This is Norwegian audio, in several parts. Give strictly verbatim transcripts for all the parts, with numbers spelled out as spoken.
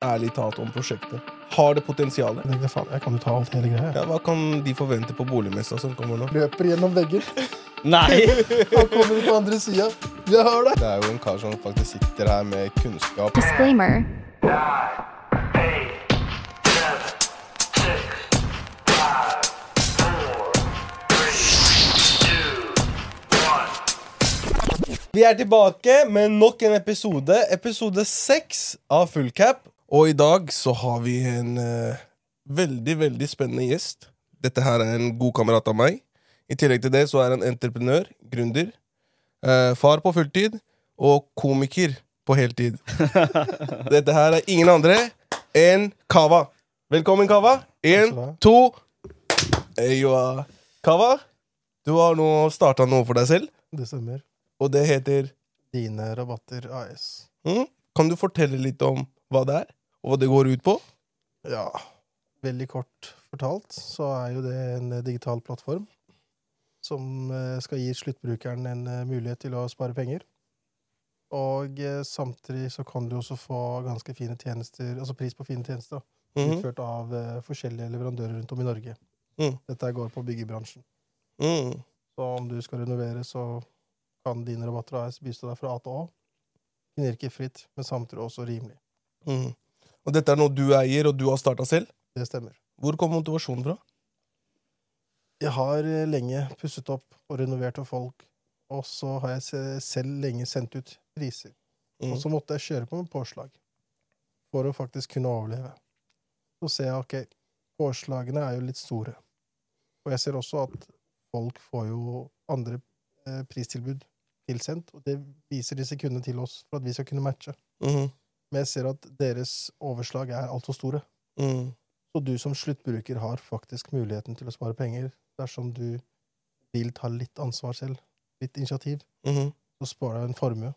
ærlig talt om prosjektet? Har det potensialet? Jeg, faen, jeg kan jo ta alt hele greia. Ja, hva kan de forvente på boligmessa som kommer nå? Løper gjennom veggen. Nei! Han kommer ut på andre siden. Jeg har det. Det er jo en kar som faktisk sitter her med kunnskap. Disclaimer. Vi er tilbake med nok en episode, episode seks av Full Cap. Og i dag så har vi en uh, veldig, veldig spennende gjest. Dette her er en god kamerat av meg. I tillegg til det så er han entreprenør, gründer, uh, far på fulltid og komiker på heltid. Dette her er ingen andre enn Kava. Velkommen, Kava. En, to. Ejoa. Kava, du har nå startet noe for deg selv. Det stemmer. Og det heter Dine Rabatter A S. Mm. Kan du fortelle litt om hva det er, og hva det går ut på? Ja, veldig kort fortalt så er jo det en digital plattform som skal gi sluttbrukeren en mulighet til å spare penger. Og samtidig så kan du også få ganske fine tjenester, altså pris på fine tjenester, mm-hmm. utført av forskjellige leverandører rundt om i Norge. Mm. Dette går på byggebransjen. Mm. Så om du skal renovere, så kan Dine Rabatter A S bistå deg fra A til Å. Knirkefritt, men samtidig også rimelig. Mm. Og dette er noe du eier, og du har startet selv? Det stemmer. Hvor kom motivasjonen fra? Jeg har lenge pusset opp og renovert for folk, og så har jeg selv lenge sendt ut priser. Mm. Og så måtte jeg kjøre på med påslag for å faktisk kunne overleve. Så ser jeg, ok, påslagene er jo litt store. Og jeg ser også at folk får jo andre eh, pristilbud tilsendt, og det viser disse kundene til oss for at vi skal kunne matche. Mm-hmm. Men jeg ser at deres overslag er alt for store. Mm. Så du som sluttbruker har faktisk muligheten til å spare penger dersom du vil ta litt ansvar selv, litt initiativ, mm-hmm. så sparer du en formue.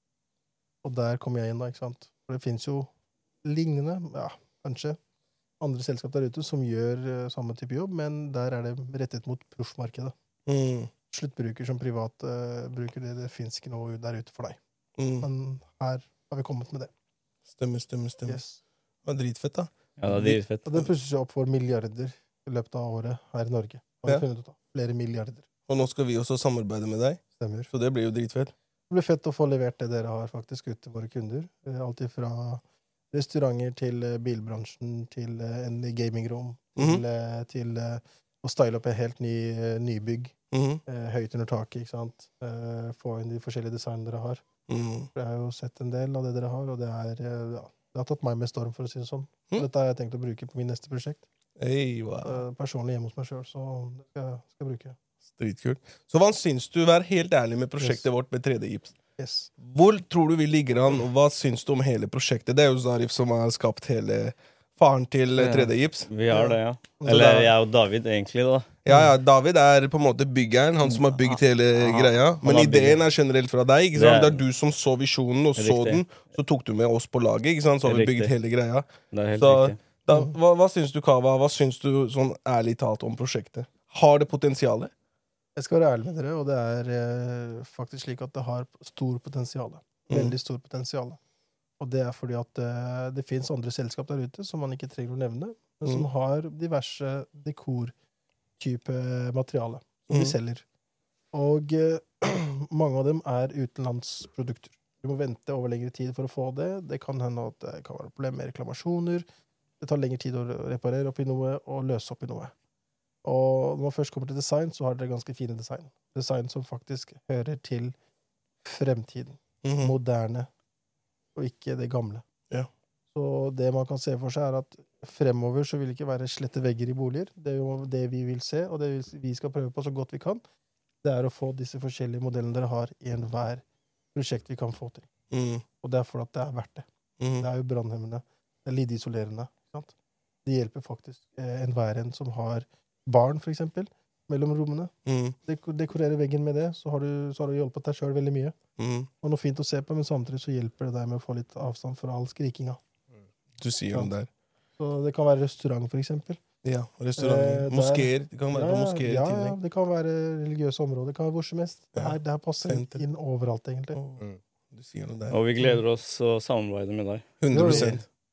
Og der kommer jeg inn da, ikke sant? For det finnes jo lignende, ja, kanskje, andre selskap der ute som gjør uh, samme type jobb, men der er det rettet mot proffmarkedet. Mm. Sluttbruker som privat uh, bruker det, det finnes ikke noe der ute for deg. Mm. Men her har vi kommet med det. Stemmer, stemmer, stemmer. Yes. Det var dritfett da. Ja, det er dritfett. Og det pusher seg opp for milliarder i løpet av året her i Norge. Har vi ja. funnet ut av. Flere milliarder. Og nå skal vi også samarbeide med deg. Stemmer. Så det blir jo dritfett. Det blir fett å få levert det dere har faktisk ut til våre kunder. Alt ifra restauranter til bilbransjen, til en gamingrom, mm-hmm. til, til å style opp en helt ny nybygg. Mm-hmm. Eh, høyt under taket, ikke sant? Eh, få inn de forskjellige designene dere har. Mm. Jeg har jo sett en del av det dere har, og det er, ja, det har tatt meg med storm, for å si det sånn. Mm. Dette har jeg tenkt å bruke på min neste prosjekt. Hey, wow. eh, personlig hjemme hos meg selv, så det skal jeg skal bruke. Dritkult. Så hva syns du, vær helt ærlig med prosjektet yes. vårt med tre D-gips? Yes. Hvor tror du vi ligger an, og hva syns du om hele prosjektet? Det er jo Zarif som har skapt hele faren til tre D-gips. Vi har det, ja. Eller jeg og David, egentlig, da. Ja, ja, David er på en måte byggeren, han som har bygd hele ja, greia. Men ideen er generelt fra deg, ikke sant? Det er du som så visjonen og så den, så tok du med oss på laget, ikke sant? Så har vi bygd hele greia. Det er helt så, riktig. Da, hva, hva syns du, Kava? Hva syns du sånn ærlig talt om prosjektet? Har det potensialet? Jeg skal være ærlig med dere, og det er eh, faktisk slik at det har stor potensiale. Veldig stor potensiale. Og det er fordi at uh, det finnes andre selskap der ute som man ikke trenger å nevne, men mm. som har diverse dekor-type materiale som mm. de selger. Og uh, mange av dem er utenlandsprodukter. Du må vente over lengre tid for å få det. Det kan hende at det kan være problemer med reklamasjoner. Det tar lengre tid å reparere opp i noe og løse opp i noe. Og når man først kommer til design, så har dere ganske fine design. Design som faktisk hører til fremtiden. Mm. Moderne. Og ikke det gamle. Ja. Så det man kan se for seg er at fremover så vil det ikke være slette vegger i boliger. Det er jo det vi vil se, og det vi skal prøve på så godt vi kan, det er å få disse forskjellige modellene dere har i enhver prosjekt vi kan få til. Mm. Og det er for at det er verdt det. Mm. Det er jo brannhemmende, det er lydisolerende. Sant? Det hjelper faktisk eh, enhver en som har barn, for eksempel, mellom rommene. Mm. Dek- dekorere veggen med det, så har du, så har du hjulpet deg selv veldig mye. Mm. Og noe fint å se på, men samtidig så hjelper det deg med å få litt avstand fra all skrikinga. Du sier jo der. Så det kan være restaurant, for eksempel. Ja, restaurant. Eh, moskéer. Det kan være ja, på moskéer ja, i tillegg. Ja, det kan være religiøse områder. Det kan være hvor som helst. Det, er, det her passer Senter. Inn overalt, egentlig. Mm. Du sier noe der. Og vi gleder oss å samarbeide med deg. hundre prosent.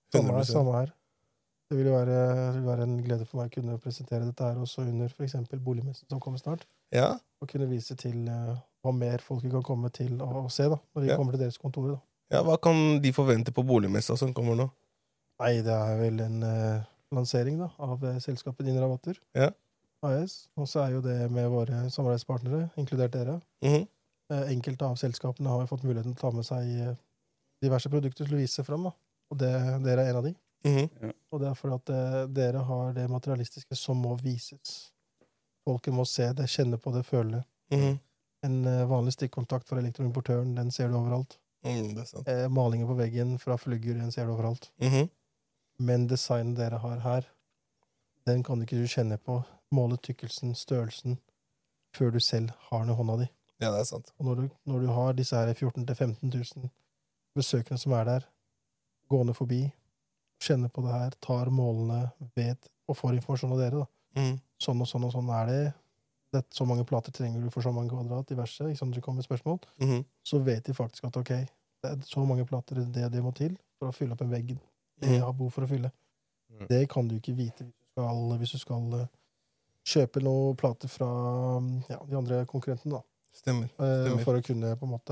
Samme her, hundre prosent. samme her. Det vil jo være, det vil være en glede for meg å kunne presentere dette her også under for eksempel boligmessen som kommer snart. Ja, Og kunne vise til uh, hva mer folk kan komme til å, å se da, når de Ja. kommer til deres kontorer. Da. ja, hva kan de forvente på boligmessa som kommer nå? Nei, det er vel en uh, lansering da, av uh, selskapet Dine Rabatter. Ja. A S. Og så er jo det med våre samarbeidspartnere, inkludert dere. Mhm, Uh, enkelte av selskapene har jo fått muligheten til å ta med seg uh, diverse produkter til å vise frem. Da. Og det, dere er en av de. mhm, Og det er for at uh, dere har det materialistiske som må vises. Folket må se det, kjenne på det, føle. mhm. En uh, vanlig stikkontakt fra elektroimportøren, den ser du overalt. Mm, det er sant. Uh, malinger på veggen fra flugger, den ser du overalt. Mhm, Men designen dere har her, den kan du ikke kjenne på. Måle tykkelsen, størrelsen, før du selv har den i hånda di. Ja, det er sant. Og når du, når du har disse her fjorten til femten tusen besøkende som er der, gående forbi, kjenner på det her, tar målene, vet, og får informasjon av dere, da. Mhm, Sånn og sånn og sånn er det. det så mange plater trenger du for så mange kvadrat, diverse, ikke sant, dere kommer med spørsmål. mhm, Så vet de faktisk at, ok, det er så mange plater det det må til for å fylle opp en vegg det Mhm. jeg har behov for å fylle. Mm. Det kan du ikke vite hvis du skal, hvis du skal uh, kjøpe noen plater fra um, ja, de andre konkurrentene, da. Stemmer. Eh, Stemmer. for å kunne på en måte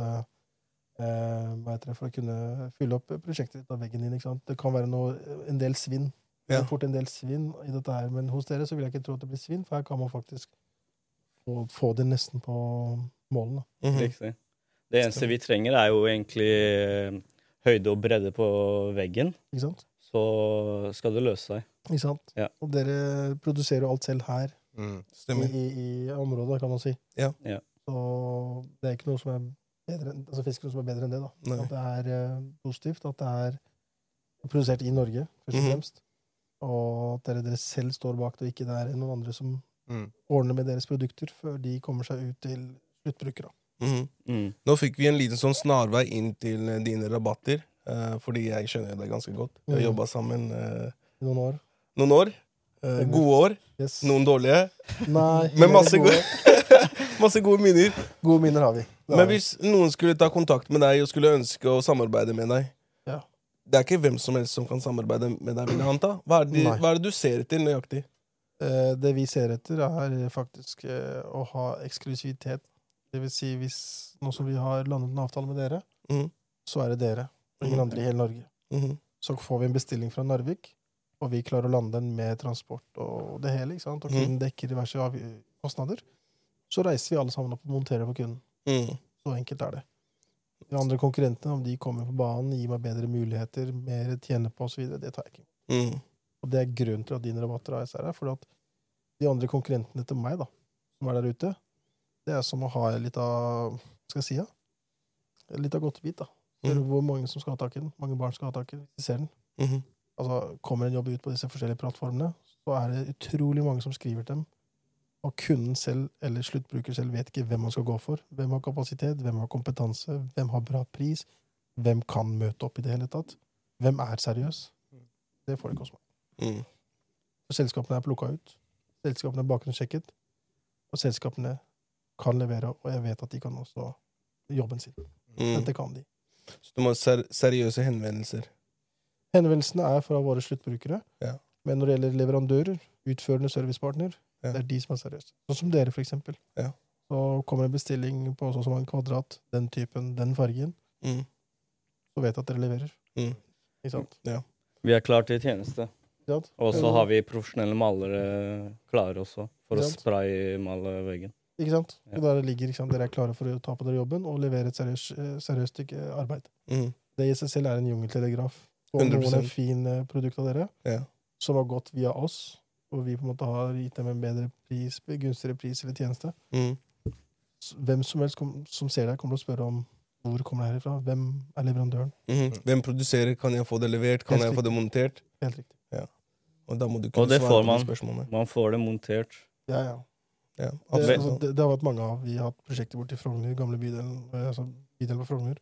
eh, hva heter det, for å kunne fylle opp prosjektet ditt av veggen din, ikke sant? Det kan være noe, en del svinn. Det Ja. er fort en del svinn i dette her, men hos dere så vil jeg ikke tro at det blir svinn, for her kan man faktisk få, få det nesten på målene. Mhm, Riktig. Det eneste vi trenger, er jo egentlig eh, høyde og bredde på veggen. Ikke sant? Så skal det løse seg. Ikke sant? Ja. Og dere produserer jo alt selv her Mm. i, Stemmer. i, i området, kan man si. Ja. Ja. Så det er ikke noe som er bedre enn, altså fisk er noe som er bedre enn det, da. Nei. At det er eh, positivt, at det er produsert i Norge, først og Mhm. fremst. Og at dere, dere selv står bak det, og ikke det er noen andre som Mm. ordner med deres produkter før de kommer seg ut til sluttbrukere. mhm. Mm. Nå fikk vi en liten sånn snarvei inn til eh, dine rabatter, eh, fordi jeg skjønner deg ganske godt. Vi har Mhm. jobbet sammen eh, I noen år. noen år. Eh, Stemmer. gode år, Yes. noen dårlige. Nei, Men masse gode, gode, masse gode minner. gode minner har vi. Det har Men vi. hvis noen skulle ta kontakt med deg og skulle ønske å samarbeide med deg, Ja. det er ikke hvem som helst som kan samarbeide med deg, vil jeg anta. Hva er, det, Nei. hva er det du ser etter nøyaktig? Eh, det vi ser etter, er faktisk eh, å ha eksklusivitet. Det vil si, hvis nå som vi har landet en avtale med dere, Mhm, så er det dere, og ingen Mhm. andre i hele Norge. mhm, Så får vi en bestilling fra Narvik, og vi klarer å lande den med transport og det hele, ikke sant? Og kunden dekker diverse av- kostnader. Så reiser vi alle sammen opp og monterer for kunden. mhm, Så enkelt er det. De andre konkurrentene, om de kommer på banen, gir meg bedre muligheter, mer tjene på osv., det tar jeg ikke. mhm, Og det er grunnen til at din rabatter A S er her, for at de andre konkurrentene til meg, da, som er der ute, det er som å ha litt av, hva skal jeg si, ja? Litt av godtebit, da. Ser du mhm, hvor mange som skal ha tak i den? Mange barn skal ha tak i den, hvis de ser den. mhm, Altså, kommer en jobb ut på disse forskjellige plattformene, så er det utrolig mange som skriver til dem. Og kunden selv, eller sluttbruker selv, vet ikke hvem man skal gå for. Hvem har kapasitet, hvem har kompetanse, hvem har bra pris, hvem kan møte opp i det hele tatt. Hvem er seriøs? Det får det ikke hos meg. mhm. Så selskapene er plukka ut. Selskapene er bakgrunnssjekket. Og selskapene kan levere, og jeg vet at de kan også jobben sin. Mhm. Dette kan de. Så du må ha ser seriøse henvendelser. Henvendelsene er fra våre sluttbrukere, Ja. men når det gjelder leverandører, utførende servicepartner, Ja. det er de som er seriøse. Sånn som dere, for eksempel. Ja. Så kommer en bestilling på så og så mange kvadrat, den typen, den fargen, Mhm, så vet jeg at dere leverer. mhm. Ikke sant? Ja. Vi er klar til tjeneste. Ikke sant? Og så har vi profesjonelle malere klare også, for å Ikke sant? spraymale veggen. Ikke sant? Ja. Så der ligger, ikke sant? Dere er klare for å ta på dere jobben og levere et seriøst, eh, seriøst stykke arbeid. Mhm, Det i seg selv er en jungeltelegraf. Og hundre noen prosent. er fin eh, produkt av dere, Ja. som har gått via oss, og vi på en måte har gitt dem en bedre pris, gunstigere pris eller tjeneste. mhm, S- Hvem som helst kom, som ser deg, kommer til å spørre om hvor kommer det herifra, hvem er leverandøren. mhm. Hvem produserer? Kan jeg få det levert? Kan Helt jeg få det montert? Helt riktig. Og da må du Og kunne det svare får på de man. spørsmålene. Man får det montert. Ja, ja. Ja, Det, absolutt. altså, det, det har vært mange av. Vi har hatt prosjekter borte i Frogner, gamle bydelen, eh, altså bydelen på Frogner.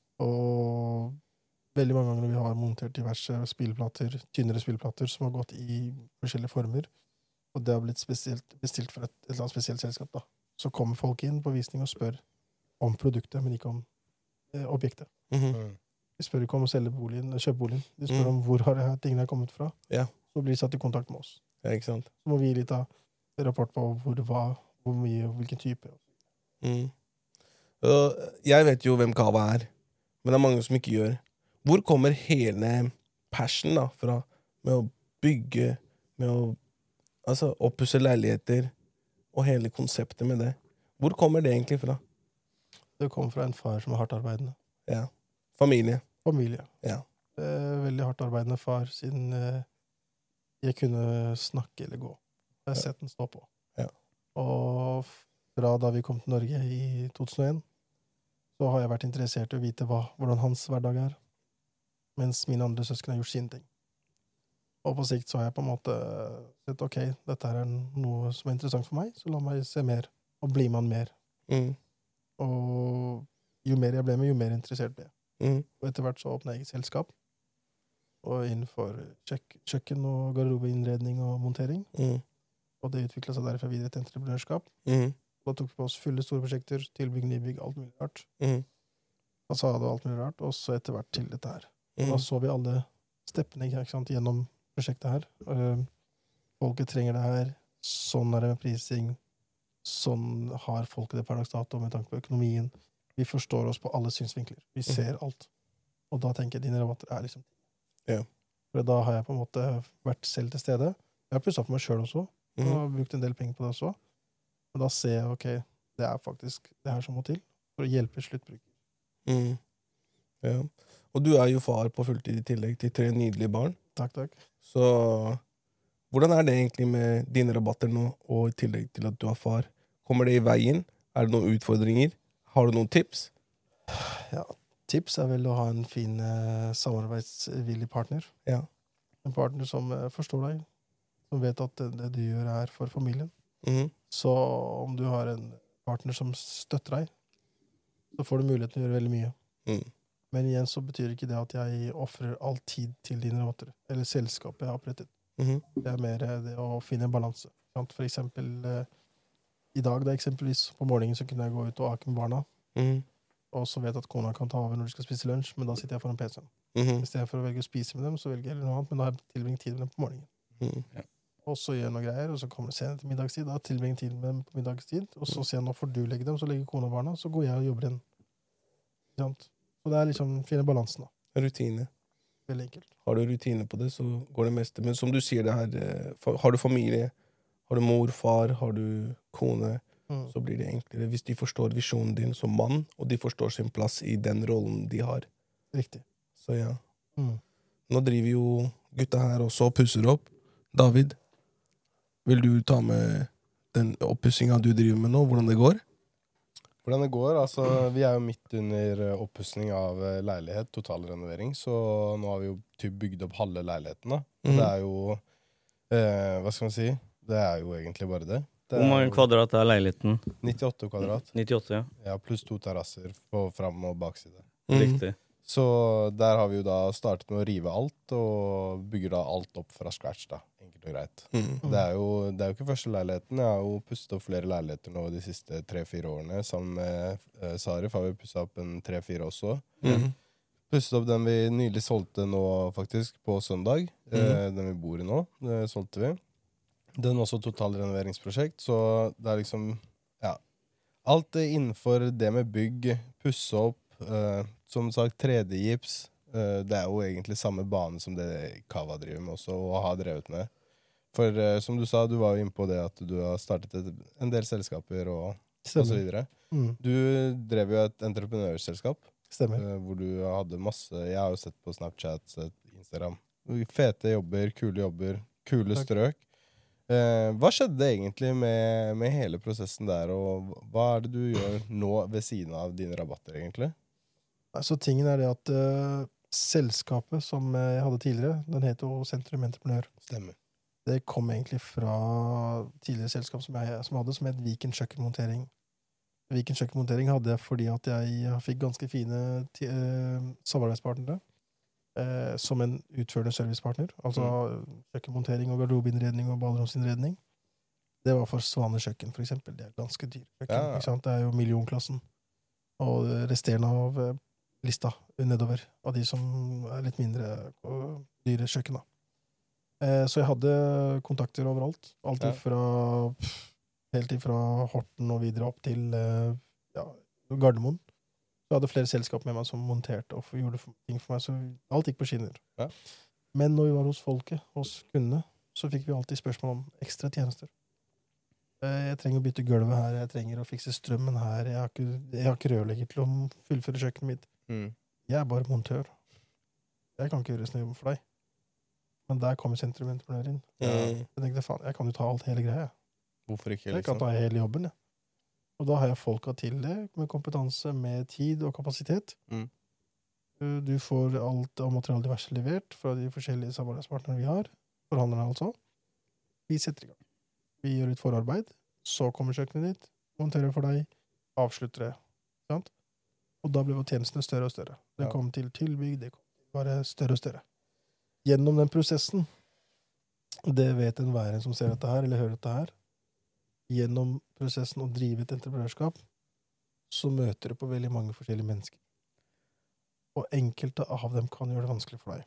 Og veldig mange ganger vi har montert diverse spillplater, tynnere spillplater, som har gått i forskjellige former. Og det har blitt spesielt, bestilt for et, et eller annet spesielt selskap. Da. Så kommer folk inn på visning og spør om produktet, men ikke om eh, objektet. Mhm. Mm. De spør ikke om å selge boligen, kjøpe boligen. De spør Mm. om hvor har det her tingene kommet fra. Ja. Så blir de satt i kontakt med oss. Ja, ikke sant? Så må vi gi litt av rapport på hvor det var, hvor mye, og hvilken type. Mm. Og jeg vet jo hvem Kava er, men det er mange som ikke gjør. Hvor kommer hele passion da, fra med å bygge, med å altså, oppusse leiligheter, og hele konseptet med det? Hvor kommer det egentlig fra? Det kommer fra en far som er hardt arbeidende. Ja. Familie. Familie. Ja. Det er veldig hardt arbeidende far, siden eh, jeg kunne snakke eller gå. Jeg har Ja. sett den stå på. Ja. Og fra da vi kom til Norge i to tusen og en, så har jeg vært interessert i å vite hva, hvordan hans hverdag er, mens mine andre søsken har gjort sine ting. Og på sikt så har jeg på en måte sett, ok, dette her er noe som er interessant for meg, så la meg se mer, og bli med han mer. Mm. Og jo mer jeg ble med, jo mer interessert ble jeg. Mm. Og etter hvert så åpnet jeg eget selskap, og innenfor kjøk kjøkken og garderobeinnredning og montering. Mm. Og det utviklet seg derfor videre til entreprenørskap. Mm. Da tok vi på oss fulle store prosjekter, tilbygg, nybygg, alt mulig rart. Mm. Fasade og alt mulig rart, og så etter hvert til dette her. Og Mm. da så vi alle steppene ikke sant, gjennom prosjektet her. Uh, folket trenger det her. Sånn er det med prising. Sånn har folket det per dags dato med tanke på økonomien. Vi forstår oss på alle synsvinkler. Vi ser alt. Og da tenker jeg dine rabatter er liksom Ja. For da har jeg på en måte vært selv til stede. Jeg har pusset for meg selv også. Og Mm. har brukt en del penger på det også. Og da ser jeg, ok, det er faktisk det her som må til for å hjelpe sluttbruker. Mm. Ja. Og du er jo far på fulltid i tillegg til tre nydelige barn. Takk, takk. Så hvordan er det egentlig med dine rabatter nå, og i tillegg til at du er far? Kommer det i veien? Er det noen utfordringer? Har du noen tips? Ja, tips er vel å ha en fin eh, samarbeidsvillig partner. Ja. En partner som eh, forstår deg, som vet at det, det du gjør er for familien. Mhm. Så om du har en partner som støtter deg, så får du muligheten til å gjøre veldig mye. Mm. Men igjen så betyr ikke det at jeg offrer all tid til dine rabatter, eller selskapet jeg har opprettet. Mhm. Det er mer eh, det å finne en balanse. Sant? For eksempel, eh, i dag da eksempelvis, på morgenen så kunne jeg gå ut og ake med barna, Mhm. og så vet jeg at kona kan ta over når de skal spise lunsj, men da sitter jeg foran P C-en. Mhm. I stedet for å velge å spise med dem, så velger jeg noe annet, men da har jeg tilbringt tid med dem på morgenen. Mhm. Og så gjør jeg noe greier, og så kommer det senere til middagstid, da tilbringer tid med dem på middagstid, og så sier jeg, nå får du legge dem, så legger kona og barna, så går jeg og jobber igjen. Ikke sant? Så det er liksom, finne balansen da. Rutine. Veldig enkelt. Har du rutine på det, så går det meste. Men som du sier det her, eh, fa- har du familie, har du mor, far, har du kone, Mm. så blir det enklere hvis de forstår visjonen din som mann, og de forstår sin plass i den rollen de har. Riktig. Så ja. Mm. Nå driver jo gutta her også og pusser opp. David, vil du ta med den oppussinga du driver med nå, hvordan det går? Hvordan det går? Altså, vi er jo midt under eh, oppussing av eh, leilighet, totalrenovering, så nå har vi jo typ bygd opp halve leiligheten. Da. Mhm. Det er jo eh, Hva skal man si? Det er jo egentlig bare det. Det Hvor mange er jo kvadrat er leiligheten? nittiåtte kvadrat. nittiåtte, ja. Ja, pluss to terrasser på fram- og bakside. Mm. Riktig. Så der har vi jo da startet med å rive alt, og bygger da alt opp fra scratch, da. Enkelt og greit. Mm. Det er jo, det er jo ikke første leiligheten. Jeg har jo pusset opp flere leiligheter nå de siste tre-fire årene. Sammen med eh, Sarif har vi pusset opp en tre-fire også. Mm. Pusset opp den vi nylig solgte nå, faktisk, på søndag. Eh, den vi bor i nå, det solgte vi. Den er også totalrenoveringsprosjekt, så det er liksom, ja. Alt er innenfor det med bygg, pusse opp, eh, som sagt, tre D-gips. Eh, det er jo egentlig samme bane som det Kava driver med også, og har drevet med. For eh, som du sa, du var jo inne på det at du har startet et, en del selskaper og, og så Stemmer. videre. Mm. Du drev jo et entreprenørselskap, Stemmer. eh, hvor du hadde masse, jeg har jo sett på Snapchat, sett Instagram, fete jobber, kule jobber, kule Takk. strøk. Eh, hva skjedde egentlig med, med hele prosessen der, og hva er det du gjør nå ved siden av dine rabatter egentlig? Nei, Så tingen er det at eh, selskapet som jeg hadde tidligere, den heter jo Sentrum Entreprenør. Stemmer. Det kom egentlig fra tidligere selskap som jeg som hadde, som het Viken Kjøkkenmontering. Viken Kjøkkenmontering hadde jeg fordi at jeg fikk ganske fine ti- eh, samarbeidspartnere eh, som en utførende servicepartner. Altså kjøkkenmontering og garderobeinnredning og baderomsinnredning. Det var for Svane kjøkken, for eksempel. Det er ganske dyr kjøkken. Ja. Ikke sant? Det er jo millionklassen. Og det resterende av eh, lista nedover av de som er litt mindre og dyre kjøkken. Da. Eh, så jeg hadde kontakter overalt. Alt Ja. fra, helt ifra Horten og videre opp til eh, ja, Gardermoen. Så jeg hadde flere selskap med meg som monterte og gjorde ting for meg, så alt gikk på skinner. Ja. Men når vi var hos folket, hos kundene, så fikk vi alltid spørsmål om ekstra tjenester. Eh, Jeg trenger å bytte gulvet her, jeg trenger å fikse strømmen her, jeg har ikke, jeg har ikke rørlegger til å fullføre kjøkkenet mitt. Mm. Jeg er bare montør. Jeg kan ikke gjøre sånn jobb for deg. Men der kommer sentrummentreprenøren inn. Mm. Jeg tenkte, faen, jeg kan jo ta alt hele greia. Hvorfor ikke, Jeg kan liksom? ta hele jobben, jeg. Og da har jeg folka til det, med kompetanse, med tid og kapasitet. Mm. Uh, Du får alt av materiale diverse levert fra de forskjellige samarbeidspartnerne vi har. Forhandlerne altså. Vi setter i gang. Vi gjør litt forarbeid. Så kommer kjøkkenet ditt, monterer for deg, avslutter det. Sant? Og da ble tjenestene større og større. Det Ja. kom til tilbygg, det kom til bare større og større. Gjennom den prosessen, det vet enhver som ser dette her, eller hører dette her, gjennom prosessen å drive et entreprenørskap, så møter du på veldig mange forskjellige mennesker. Og enkelte av dem kan gjøre det vanskelig for deg.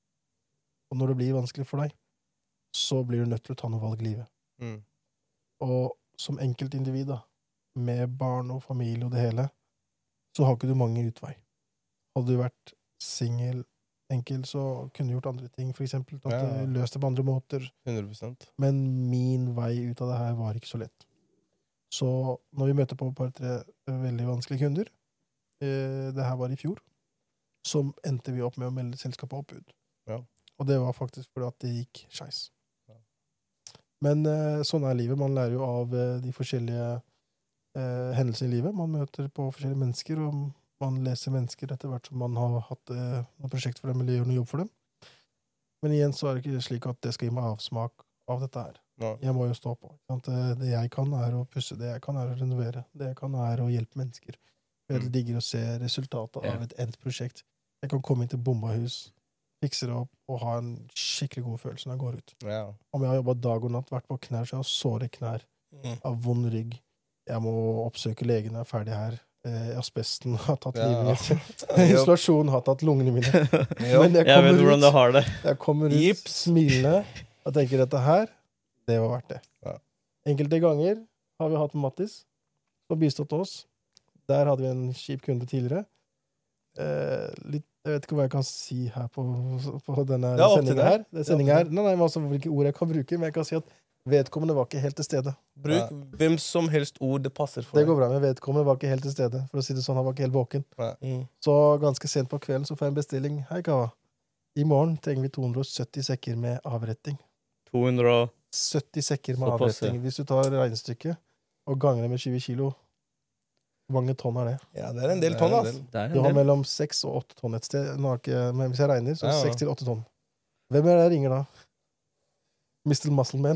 Og når det blir vanskelig for deg, så blir du nødt til å ta noe valg i livet. Mm. Og som enkeltindivid, da, med barn og familie og det hele, så har ikke du mange utvei. Hadde du vært singel, enkel, så kunne du gjort andre ting, for eksempel, at Ja, ja. du løste det på andre måter. hundre prosent. Men min vei ut av det her var ikke så lett. Så når vi møter på et par-tre veldig vanskelige kunder, eh, det her var i fjor, så endte vi opp med å melde selskapet oppbud. Ja. Og det var faktisk fordi at det gikk skeis. Ja. Men eh, sånn er livet. Man lærer jo av eh, de forskjellige eh, hendelsene i livet. Man møter på forskjellige mennesker, og man leser mennesker etter hvert som man har hatt eh, noen prosjekt for dem, eller gjør noe jobb for dem. Men igjen så er det ikke slik at det skal gi meg avsmak av dette her. Ja. Jeg må jo stå på. Ikke sant? Det- Det jeg kan er å pusse, det jeg kan er å renovere, det jeg kan er å hjelpe mennesker. Jeg Mm. digger å se resultatet Ja. av et endt prosjekt. Jeg kan komme inn til bombahus, fikse det opp, og ha en skikkelig god følelse når jeg går ut. Ja. Om jeg har jobbet dag og natt, vært på knær, så jeg har såre knær, Mm. av vond rygg. Jeg må oppsøke legen når jeg er ferdig her. Eh, asbesten har tatt Ja. livet mitt. Ja. Isolasjonen har tatt lungene mine. Ja. Men jeg Jeg vet kommer hvordan du ut, har det. jeg kommer ut Gips. smilende og tenker dette her, det var verdt det. Ja. Enkelte ganger har vi hatt med Mattis, som bistått oss. Der hadde vi en kjip kunde tidligere. Eh, litt, jeg vet ikke hva jeg kan si her på, på denne Det er opp til sendinga deg. her. Det er sendingen her. Nei, nei, men altså, hvilke ord jeg kan bruke, men jeg kan si at vedkommende var ikke helt til stede. Bruk hvem som helst ord det passer for Det deg. går bra, men vedkommende var ikke helt til stede. For å si det sånn, han var ikke helt våken. Mm. Så ganske sent på kvelden så får jeg en bestilling. Hei, Kava. I morgen trenger vi to hundre og sytti sekker med avretting. to hundre og sytti sekker med Såpass, ja. avretting. Hvis du tar regnestykket og ganger det med tjue kilo, hvor mange tonn er det? Ja, det er en del Det er tonn, en ass. del. Det er Du en har del. mellom seks og åtte tonn et sted. Nå har ikke, men hvis jeg regner, så Ja, ja. seks til åtte tonn. Hvem er det jeg ringer da? mister Muscleman.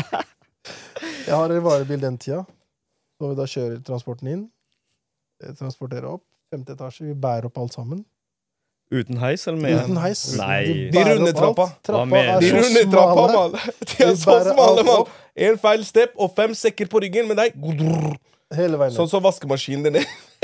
Jeg har en varebil den tida. Så vi da kjører transporten inn. eh, Transporterer opp. Femte etasje. Vi bærer opp alt sammen. Uten heis, eller med? Uten heis. Nei. Du De bærer runder opp alt. trappa. Trappa Hva mener er du? De så runder trappa, smale. mann. De er Vi så bærer smale, alt mann. opp. En feil step og fem sekker på ryggen med deg. Hele veien Sånn ned. som vaskemaskinen din.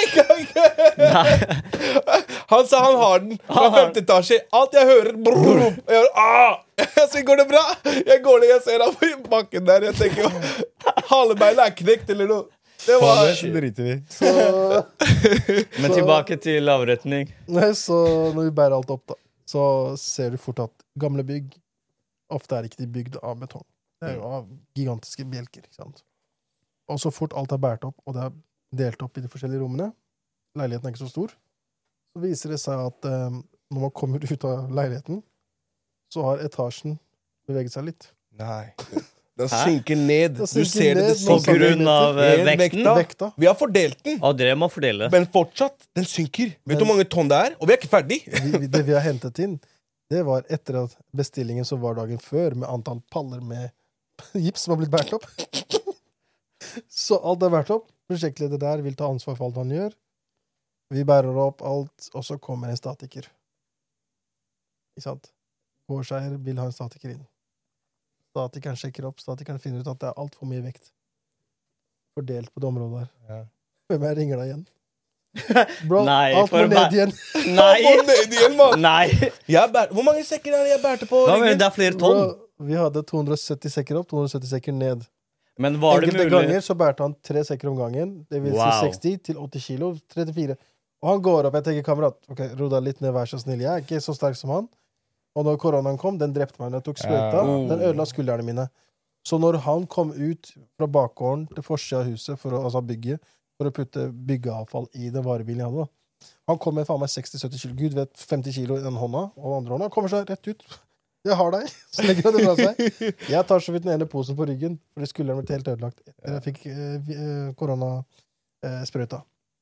Han sa han har den fra femte etasje. Alt jeg hører brrr, jeg hører, ah! Jeg sier, går det bra? Jeg går ned, jeg ser ham på bakken der. Jeg tenker, halebeinet er knekt eller noe. Det var Så driter vi. Så, Men tilbake til avretning. nei, så når vi bærer alt opp, da, så ser du fort at gamle bygg ofte er ikke de bygd av betong. Det er jo av gigantiske bjelker. Ikke sant? Og så fort alt er båret opp, og det er delt opp i de forskjellige rommene, leiligheten er ikke så stor, så viser det seg at eh, når man kommer ut av leiligheten, så har etasjen beveget seg litt. Nei. Den Hæ? synker ned. Den Du synker ser det. ned det nå På som synker. grunn av eh, Helt vekten? vekta. Vekta. Vi har fordelt den, Og dere må fordele. men fortsatt, den synker. Vet du hvor mange tonn det er? Og vi er ikke ferdig. Vi, vi, det vi har hentet inn, det var etter at bestillingen som var dagen før, med antall paller med gips som har blitt båret opp. Så alt er båret opp. Prosjektleder der vil ta ansvar for alt han gjør. Vi bærer opp alt, og så kommer en statiker. Ikke sant? Gårdseier vil ha en statiker inn. Statikeren sjekker opp, statikeren finner ut at det er alt for mye vekt. Fordelt på det området der. Ja. Hvem jeg ringer deg igjen? Bro, Nei, alt må for ned hver- igjen. Nei! Må ned igjen, mann! Nei! Jeg bær... Hvor mange sekker er det jeg bærte på Hva mener du, ryggen? det er flere Bro, tonn? vi hadde to hundre og sytti sekker opp, to hundre og sytti sekker ned. Men var det Enkelte mulig? ganger så bærte han tre sekker om gangen. Det vil Wow. si seksti til åtti kilo, trettifire. Og han går opp, jeg tenker, kamerat, ok, ro deg litt ned, vær så snill. Jeg er ikke så sterk som han. Og når koronaen kom, den drepte meg. Når jeg tok sprøyta, Ja. den ødela skuldrene mine. Så når han kom ut fra bakgården til forsida av huset, for å, altså bygget, for å putte byggeavfall i den varebilen jeg hadde, da. Han kom med faen meg seksti til sytti kilo. Gud vet, femti kilo i den hånda, og den andre hånda. Han kommer seg rett ut. Jeg har deg. Så legger han det fra seg. Jeg tar så vidt den ene posen på ryggen, fordi skulderen ble helt ødelagt. Jeg fikk eh, vi- eh, koronasprøyta.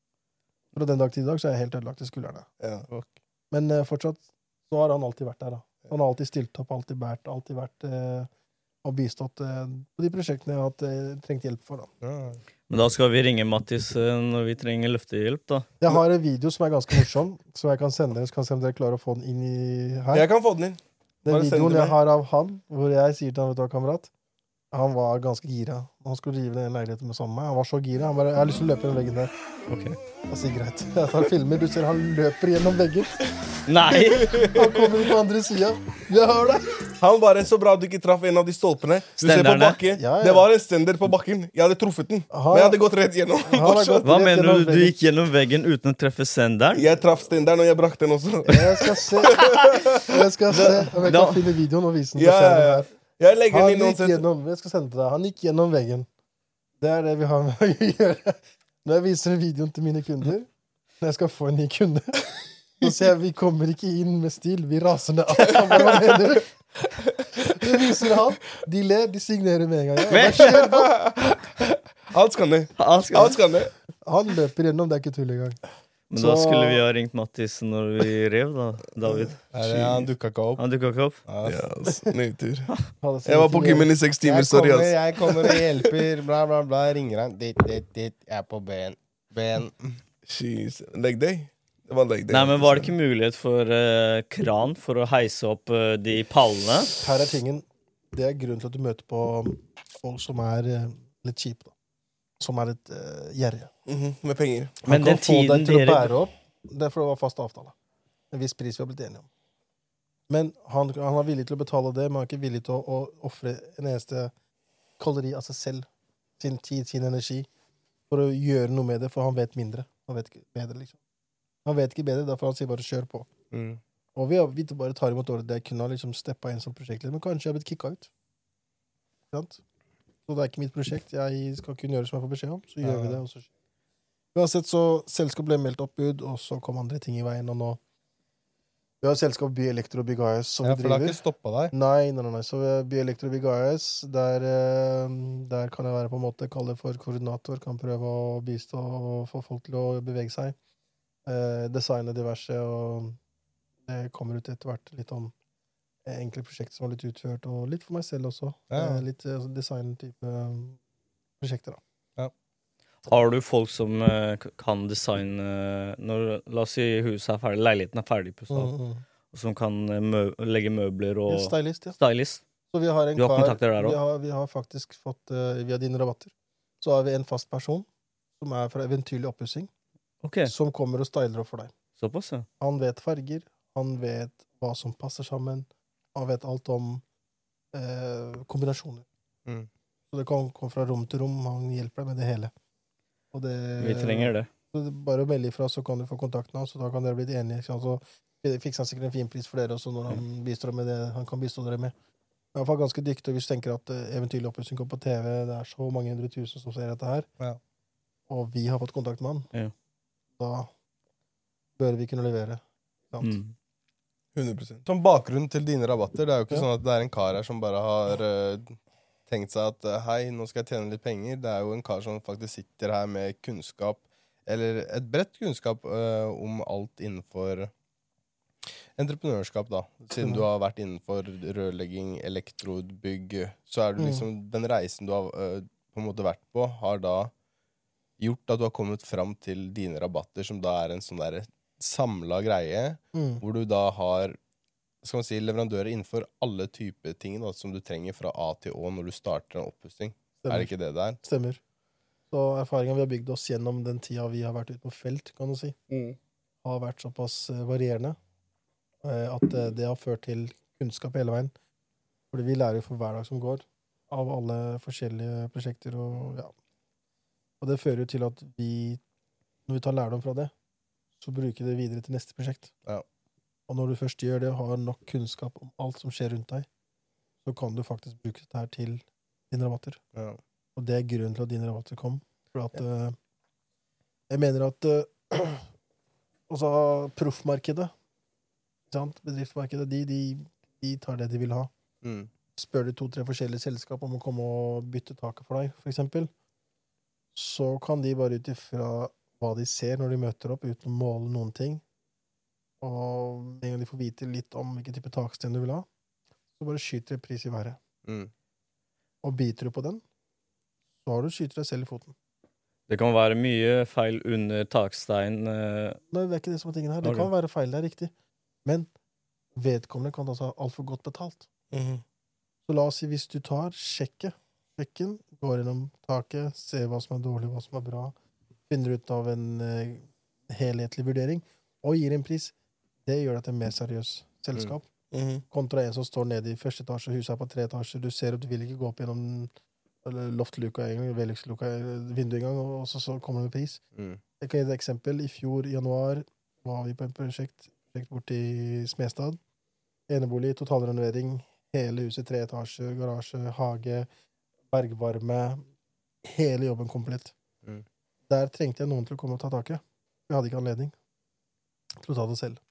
Fra den dag til i dag så er jeg helt ødelagt i skuldrene. Ja. Men eh, fortsatt så har han alltid vært der. da. Han har alltid stilt opp, alltid bært, alltid vært eh, og bistått eh, på de prosjektene jeg har hatt, eh, trengt hjelp for. da. Ja. Men da skal vi ringe Mattis eh, når vi trenger løftehjelp, da. Jeg har en video som er ganske morsom, så jeg kan sende dere, så kan se om dere klarer å få den inn i her. Jeg kan få den inn. Den bare send videoen det jeg meg. har av han, hvor jeg sier til han, vet du hva, kamerat, han var ganske gira. Han skulle rive den leiligheten med sammen med meg. Han var så gira. Han bare, jeg har lyst til å løpe den veggen der. Ok. Jeg sier greit. Jeg tar filmer, du ser han løper gjennom veggen. Nei! Han kommer ut på andre siden. Jeg har deg! Han bare så bra du ikke traff en av de stolpene. Du ser på Stenderne? bakken. Ja, ja. Det var en stender på bakken. Jeg hadde truffet den. Aha. Men jeg hadde gått rett gjennom. Han har gått Hva rett mener gjennom du? Du veggen. gikk gjennom veggen uten å treffe senderen? Jeg traff stenderen, og jeg brakte den også. Jeg skal se Jeg skal se om jeg Da- kan finne videoen og vise den på Ja, ja, skjermen ja. her. Jeg legger Han den inn gikk uansett. gjennom, jeg skal sende til deg. Han gikk gjennom veggen. Det er det vi har med å gjøre. Når jeg viser videoen til mine kunder, når jeg skal få en ny kunde, så sier jeg vi kommer ikke inn med stil, vi raser ned alt. Han bare, hva mener du? Det viser han. De ler, de signerer med en gang. Ja, hva skjer nå? Alt skal ned. Han, skal... Alt skal ned. Han løper gjennom, det er ikke tull engang. Men Så- da skulle vi ha ringt Mattis når vi rev, da, David. Er det, han dukka ikke opp. Han dukka ikke opp. Ja. Ja, ass. Nedtur. Hadde sett Jeg var på ting- gymmen i seks timer, Jeg sorry, kommer, ass. jeg kommer og hjelper, bla, bla, bla. Ringer han. Dit, dit, dit. Jeg er på ben. Ben. Jeez. Leg day? Det var leg day. Nei, men var det ikke mulighet for eh, kran for å heise opp eh, de pallene? Her er tingen. Det er grunnen til at du møter på folk som er eh, litt kjipe, da. Som er litt uh, gjerrige. Mhm, med penger. Han Men kan den få tiden deg til å dere bære opp. Det er for det var fast avtale. En viss pris vi har blitt enige om. Men han, han er villig til å betale det, men han er ikke villig til å, å ofre en eneste kalori av seg selv, sin tid, sin energi, for å gjøre noe med det, for han vet mindre. Han vet ikke bedre, liksom. Han vet ikke bedre, derfor han sier bare kjør på. Mm. Og vi, har, vi bare tar imot ordre. Jeg kunne ha liksom steppa inn som prosjektleder, men kanskje jeg har blitt kicka ut. Sant? Så det er ikke mitt prosjekt. Jeg skal kun gjøre som jeg får beskjed om. Så gjør vi det. Og så. Uansett, så selskap ble meldt oppbud, og så kom andre ting i veien, og nå vi har selskap By Elektro Bygg A S som Ja, vi for det har driver. ikke stoppa deg. Nei, nei, nei, nei. Så vi har By Elektro Bygg A S, der, eh, der kan jeg være på en måte kalle det for koordinator, kan prøve å bistå og få folk til å bevege seg. Eh, designe diverse, og det kommer ut etter hvert litt om eh, enkle prosjekter som har blitt utført, og litt for meg selv også. Ja. Eh, litt eh, design-type eh, prosjekter, da. Har du folk som eh, k- kan designe eh, når, La oss si huset er ferdig, leiligheten er ferdig pussa opp, Mm, mm. og som kan eh, mø legge møbler og Ja, stylist, ja. stylist? Så vi har en Du har kar, kontakter der vi også? har, vi har faktisk fått, eh, via dine rabatter, så har vi en fast person som er fra Eventyrlig oppussing, Ok, som kommer og styler opp for deg. såpass, ja. Han vet farger, han vet hva som passer sammen, han vet alt om eh, kombinasjoner. Mm. Så det kan komme fra rom til rom, han hjelper deg med det hele. Og det, Vi trenger det. så det er bare å melde ifra, så kan du få kontakten hans, og da kan dere bli enige. ikke sant? Så fikser han sikkert en fin pris for dere også, når han bistår med det han kan bistå dere med. I hvert fall ganske dyktig, og hvis du tenker at eh, Eventyrlig oppussing går på T V, det er så mange hundre tusen som ser dette her, Ja. og vi har fått kontakt med han, Ja. da bør vi kunne levere. Sant? Mm. hundre prosent. Som bakgrunn til dine rabatter, det er jo ikke Ja. sånn at det er en kar her som bare har eh, tenkt seg at eh, hei, nå skal jeg tjene litt penger. Det er jo en kar som faktisk sitter her med kunnskap, eller et bredt kunnskap eh, om alt innenfor entreprenørskap, da. Siden du har vært innenfor rørlegging, elektrobygg, så er det liksom den reisen du har eh, på en måte vært på, har da gjort at du har kommet fram til dine rabatter, som da er en sånn der samla greie, Mm. hvor du da har skal man si, leverandører innenfor alle typer ting da, som du trenger fra A til Å når du starter en oppussing. Er Stemmer. det ikke det det er? Stemmer. Så erfaringen vi har bygd oss gjennom den tida vi har vært ute på felt, kan du si, Mm. har vært såpass eh, varierende eh, at eh, det har ført til kunnskap hele veien. Fordi vi lærer jo for hver dag som går, av alle forskjellige prosjekter. Og, ja. og det fører jo til at vi, når vi tar lærdom fra det, så bruker vi det videre til neste prosjekt. Ja. Og når du først gjør det og har nok kunnskap om alt som skjer rundt deg, så kan du faktisk bruke dette her til dine rabatter. Ja. Og det er grunnen til at dine rabatter kom. For at ja. uh, jeg mener at uh, også proffmarkedet, sant? Bedriftsmarkedet, de, de, de tar det de vil ha. Mm. Spør du to-tre forskjellige selskap om å komme og bytte taket for deg, for eksempel, så kan de bare ut ifra hva de ser når de møter opp, uten å måle noen ting, og en gang de får vite litt om hvilken type taksten du vil ha, så bare skyter det pris i været. Mm. Og biter du på den, så har du skyter deg selv i foten. Det kan være mye feil under takstein. Eh, Nei, det er ikke det som er tingen her. Det Ok. kan være feil, det er riktig. Men vedkommende kan også ha alt for godt betalt. Mhm. Så la oss si, hvis du tar sjekket, sjekken, går gjennom taket, ser hva som er dårlig, hva som er bra, finner ut av en eh, helhetlig vurdering, og gir en pris, det gjør deg til en mer seriøs selskap. Mhm. Kontra en som står nede i første etasje, huset er på tre etasjer, du ser at du vil ikke gå opp gjennom eller loftluka, egentlig, Velux-luka, vinduet en gang, og så, så kommer det med pris. Mm. Jeg kan gi et eksempel. I fjor, i januar, var vi på en prosjekt, prosjekt borte i Smestad. Enebolig, totalrenovering, hele huset, tre etasjer, garasje, hage, bergvarme, hele jobben komplett. Mm. Der trengte jeg noen til å komme og ta taket. Jeg hadde ikke anledning til å ta det selv.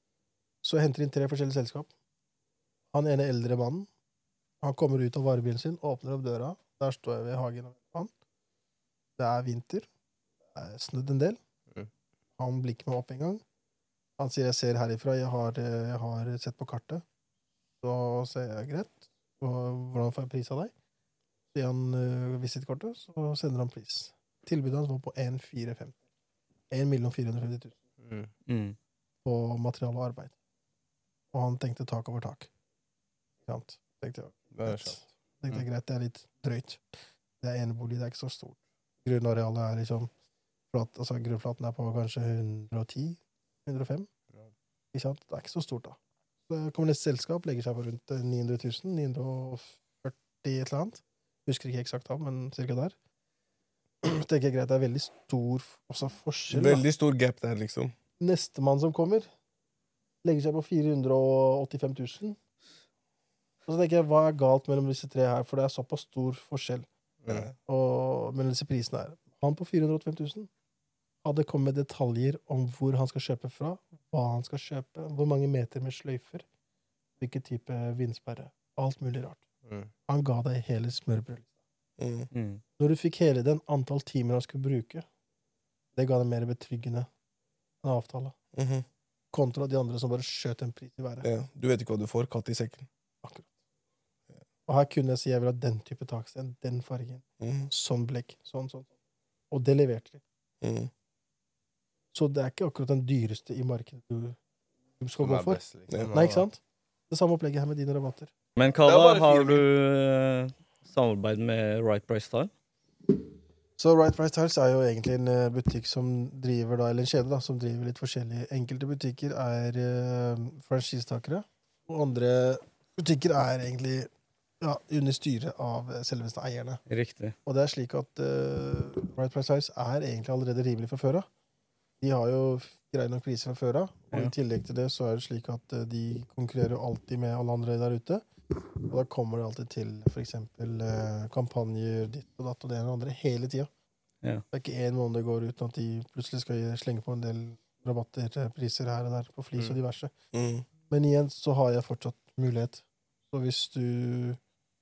Så jeg henter inn tre forskjellige selskap. Han ene eldre mannen, han kommer ut av varebilen sin, åpner opp døra. Der står jeg ved hagen og venter på han. Det er vinter. Det er snudd en del. Mm. Han blikker meg opp en gang. Han sier jeg ser herifra, jeg har, jeg har sett på kartet. Så sier jeg greit. Og hvordan får jeg pris av deg? Så gir han uh, visittkortet, så sender han pris. Tilbudet hans var på en fire fem. en million fire hundre femti tusen Mm. mm. på materiale og arbeid. Og han tenkte tak over tak. Ikke sant? Tenkte jeg, Det er greit. sant. Tenkte jeg, Mm. greit, det er litt drøyt. Det er enebolig, det er ikke så stort. Grunnarealet er liksom flat, altså grunnflaten er på kanskje hundre og ti til hundre og fem. Ja. Ikke sant? Det er ikke så stort da. Så kommer neste selskap, legger seg på rundt eh, ni hundre tusen, ni hundre og førti et eller annet. Husker ikke eksakt av, men cirka der. Så tenker jeg, greit, det er veldig stor også forskjell. da. Veldig stor gap der, liksom. Neste mann som kommer, legger seg på fire hundre og åttifem tusen. Og så tenker jeg, hva er galt mellom disse tre her? For det er såpass stor forskjell Ja. og mellom disse prisene her. Han på fire hundre og åttifem tusen hadde kommet med detaljer om hvor han skal kjøpe fra, hva han skal kjøpe, hvor mange meter med sløyfer, hvilken type vindsperre, alt mulig rart. Mm. Han ga deg hele smørbrød. Mm. Mm. Når du fikk hele den antall timer han skulle bruke, det ga deg mer betryggende en avtale. Mhm. Kontra de andre som bare skjøt en pris i været. Ja. Du vet ikke hva du får. Katt i sekken. Akkurat. Og her kunne jeg si jeg vil ha den type taksten, den fargen, Mhm. sånn blekk, sånn, sånn. Og det leverte de. Mhm. Så det er ikke akkurat den dyreste i markedet du, du skal Som gå er for. best, liksom. Ja. Nei, ikke sant? Det samme opplegget her med dine rabatter. Men Det er Kava, bare har fire du eh, samarbeid med Right Price Style? Så Right Price Tiles er jo egentlig en eh, butikk som driver da, eller en kjede da, som driver litt forskjellige. Enkelte butikker er uh, franchisetakere, og andre butikker er egentlig ja, under styret av eh, selveste eierne. Riktig. Og det er slik at uh, Right Price Tiles er egentlig allerede rimelig fra før av. De har jo greie nok priser fra før av, og Ja. i tillegg til det så er det slik at uh, de konkurrerer jo alltid med alle andre der ute. Og da kommer det alltid til for eksempel uh, kampanjer, ditt og datt og det ene og det andre, hele tida. Ja. Det er ikke en måned det går uten at de plutselig skal gi- slenge på en del rabatter, eh, priser her og der, på flis og Mm. diverse. Mhm. Men igjen så har jeg fortsatt mulighet. Så hvis du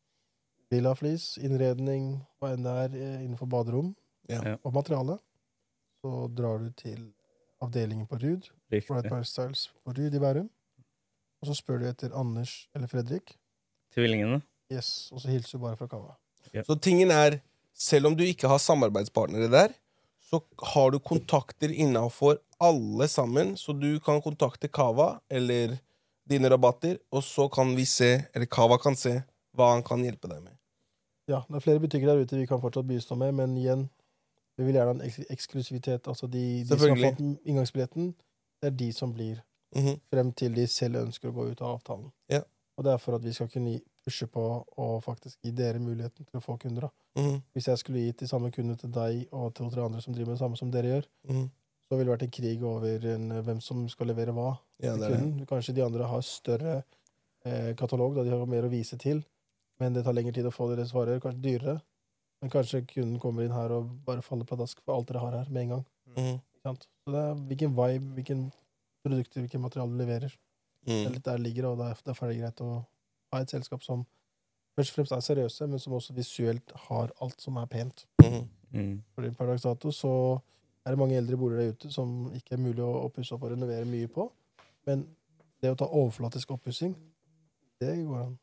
vil ha flis, innredning, hva enn det er eh, innenfor baderom Ja. Ja. og materiale, så drar du til avdelingen på Rud, Right Riktig. Price Styles på Rud i Bærum, og så spør du etter Anders eller Fredrik. Tvillingene. Yes, og så hilser du bare fra Kava. Så tingen er, selv om du ikke har samarbeidspartnere der, så har du kontakter innenfor alle sammen, så du kan kontakte Kava eller dine rabatter, og så kan vi se, eller Kava kan se, hva han kan hjelpe deg med. Ja, det er flere butikker der ute vi kan fortsatt bistå med, men igjen, Vi vil gjerne ha en eks eksklusivitet. Altså de, de som har Selvfølgelig. fått inngangsbilletten, det er de som blir Mhm. frem til de selv ønsker å gå ut av avtalen. Ja. Og det er for at vi skal kunne gi- pushe på og faktisk gi dere muligheten til å få kunder. Da. Mhm. Hvis jeg skulle gitt de samme kundene til deg og til tre andre som driver med det samme som dere gjør, Mhm. så ville det vært en krig over en, hvem som skal levere hva Ja, til det er det. kunden. Kanskje de andre har større eh, katalog, da de har mer å vise til, men det tar lengre tid å få deres varer, kanskje dyrere. Men kanskje kunden kommer inn her og bare faller pladask for alt dere har her med en gang. Mhm. Ikke sant? Så det er hvilken vibe, hvilken produkter, hvilken materiale du leverer. Det er Mhm. litt der det ligger, og derfor er det greit å ha et selskap som først og fremst er seriøse, men som også visuelt har alt som er pent. Mhm. Mm. For per dags dato så er det mange eldre boliger der ute som ikke er mulig å pusse opp og renovere mye på. Men det å ta overflatisk oppussing, det går an.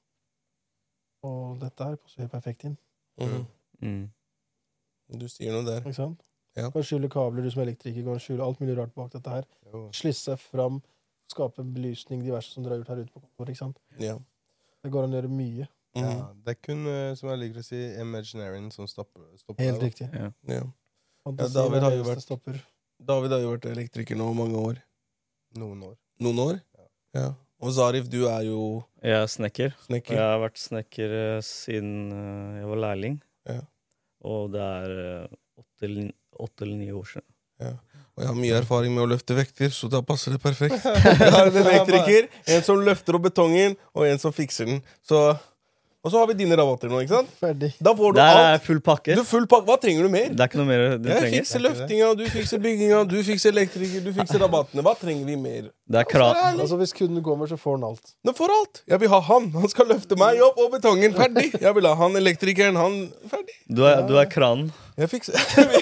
Og dette her passer helt perfekt inn. Mhm. Mm. Du sier noe der. Ikke sant? Ja. Kan skjule kabler, du som elektriker kan skjule alt mulig rart bak dette her. Jo. Slisse fram, skape belysning, diverse som dere har gjort her ute på kontoret. Ikke sant? Ja. Det går an å gjøre mye. Mhm. Ja, det er kun, eh, som jeg liker å si, Imaginarian som stopper, stopper Helt deg, riktig. Ja. Ja. Fantasi David er har det jo eneste vært- stopper. David har jo vært elektriker nå i mange år. da. Noen år. Noen år? Ja. Og Zarif, du er jo Jeg er snekker. Og snekker. jeg har vært snekker eh, siden eh, jeg var lærling. Ja. Og det er eh, åtte eller åtte eller ni år siden. Og jeg har mye erfaring med å løfte vekter, så da passer det perfekt. Jeg har en elektriker, en som løfter opp betongen, og en som fikser den. Så, og så har vi dine rabatter nå, ikke sant? Ferdig. Da får du Det er alt. full pakke. Du er full pakke. Hva trenger du mer? Det er ikke noe mer du Jeg trenger. fikser løftinga, du fikser bygginga, du fikser elektriker, du fikser rabattene. Hva trenger vi mer? Det er kran. Altså, hvis kunden kommer, så får han alt. Nå får alt. Jeg vil ha han. Han skal løfte meg opp og betongen. Ferdig. Jeg vil ha han elektrikeren. Han ferdig. Du er, du er kranen. Jeg fikser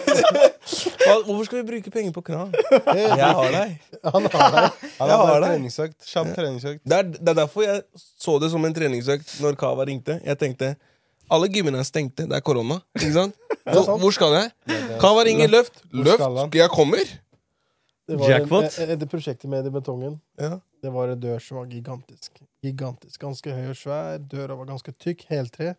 Hva- Hvorfor skal vi bruke penger på kran? Jeg har deg. Han har deg. Han Jeg har har bare det. treningsøkt. Kjapp treningsøkt. Det er, det er derfor jeg så det som en treningsøkt når Kava ringte. Jeg tenkte alle gymmene er stengte. Det er korona. Ikke sant? Så, sant. hvor skal jeg? det- Kava ringer løft. Hvor Løft. skal han? Jeg kommer. Det var Jackpot. en, en, det prosjektet med det betongen. Ja. Det var en dør som var gigantisk. Gigantisk. Ganske høy og svær. Døra var ganske tykk. Heltre.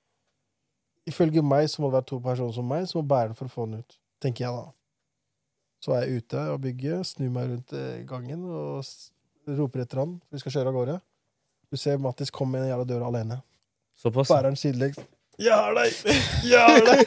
Ifølge meg så må det være to personer som meg som må bære den for å få den ut. Tenker jeg da. Så er jeg ute og bygger, snur meg rundt eh, gangen og s- roper etter han. Vi skal kjøre av gårde. Du ser Mattis komme med den jævla døra alene. Såpass. Bærer den sidelengs. Jeg har deg! Jeg har deg!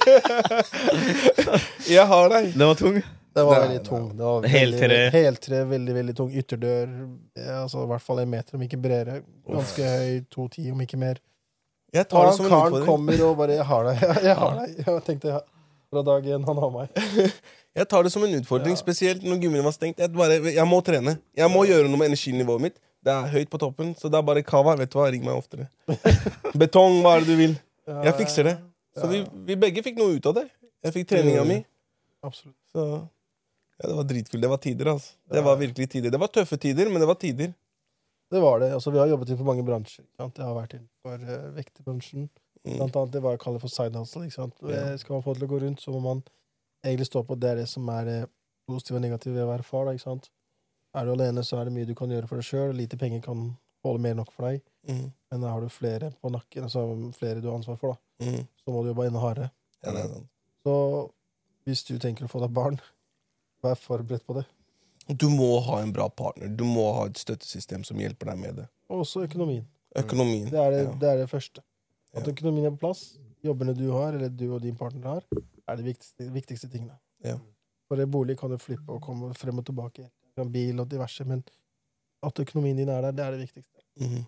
Jeg har deg. Den var tung. Det var Nei, veldig nei. tung. Det var veldig, Heltre. Heltre, veldig, veldig tung. Ytterdør. Ja, altså, I hvert fall en meter, om ikke bredere. Ganske høy. To ti, om ikke mer. Jeg Og tar det han som en karen utfordring. kommer og bare 'Jeg har deg'. Jeg, jeg har deg. Jeg tenkte ja, fra dag én han har meg. Jeg tar det som en utfordring, Ja. spesielt når gymmene var stengt. Jeg, bare, jeg må trene. Jeg må gjøre noe med energinivået mitt. Det er høyt på toppen, så det er bare Kava. Vet du hva, ring meg oftere. Betong, hva er det du vil? Jeg fikser det. Så vi, vi begge fikk noe ut av det. Jeg fikk treninga mi. Absolutt. Så ja, det var dritkult. Det var tider, altså. Det var virkelig tider. Det var tøffe tider, men det var tider. Det var det. Altså, vi har jobbet innenfor mange bransjer. Ikke sant? Jeg har vært innenfor uh, vekterbransjen. Mm. Blant annet det hva jeg kaller for side hustle. Ikke sant? Ja. Eh, Skal man få det til å gå rundt, så må man egentlig stå på det, er det som er eh, positivt og negativt ved å være far. Da, ikke sant? Er du alene, så er det mye du kan gjøre for deg sjøl. Lite penger kan holde mer enn nok for deg. Mm. Men da har du flere på nakken, altså flere du har ansvar for, da. Mm. Så må du jobbe enda hardere. Ja, det er sant. Så hvis du tenker å få deg barn, vær forberedt på det. Du må ha en bra partner. Du må ha et støttesystem som hjelper deg med det. Og også økonomien. Økonomien. Det er det, Ja. det, er det første. At Ja. økonomien er på plass, jobbene du har, eller du og din partner har, er de viktigste, viktigste tingene. Ja. For en bolig kan du flippe og komme frem og tilbake. Du kan bil og diverse, men at økonomien din er der, det er det viktigste. Mhm.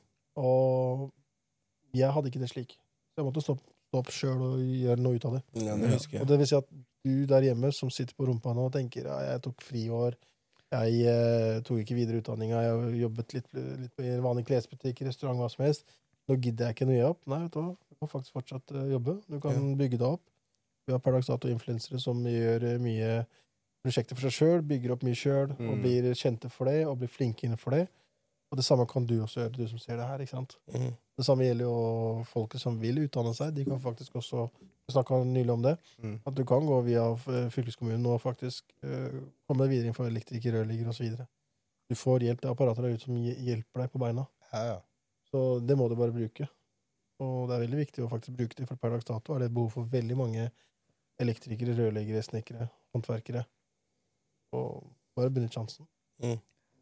Og jeg hadde ikke det slik. Så jeg måtte stoppe, stoppe sjøl og gjøre noe ut av det. Ja, det husker Og jeg. det vil si at du der hjemme som sitter på rumpa nå og tenker ja, jeg tok friår, jeg eh, tok ikke videre utdanninga, jeg har jobbet litt, litt på en vanlig klesbutikk, restaurant, hva som helst. Nå gidder jeg ikke noe opp. Nei, vet du hva, du kan faktisk fortsatt eh, jobbe. Du kan Ja. bygge deg opp. Vi har per dags dato influensere som gjør eh, mye prosjekter for seg sjøl, bygger opp mye sjøl, og Mm. blir kjente for det, og blir flinke innenfor det. Og det samme kan du også gjøre, du som ser det her, ikke sant? Mhm. Det samme gjelder jo folket som vil utdanne seg. De kan faktisk også, vi snakket nylig om det, Mm. at du kan gå via eh, fylkeskommunen og faktisk eh, komme deg videre innenfor elektriker, rørlegger og så videre. Du får hjelp, det er apparater der ute som hj- hjelper deg på beina. Ja, ja. Så det må du bare bruke. Og det er veldig viktig å faktisk bruke det, for per dags dato er det behov for veldig mange elektrikere, rørleggere, snekkere, håndverkere. Og bare benytt sjansen. Mm.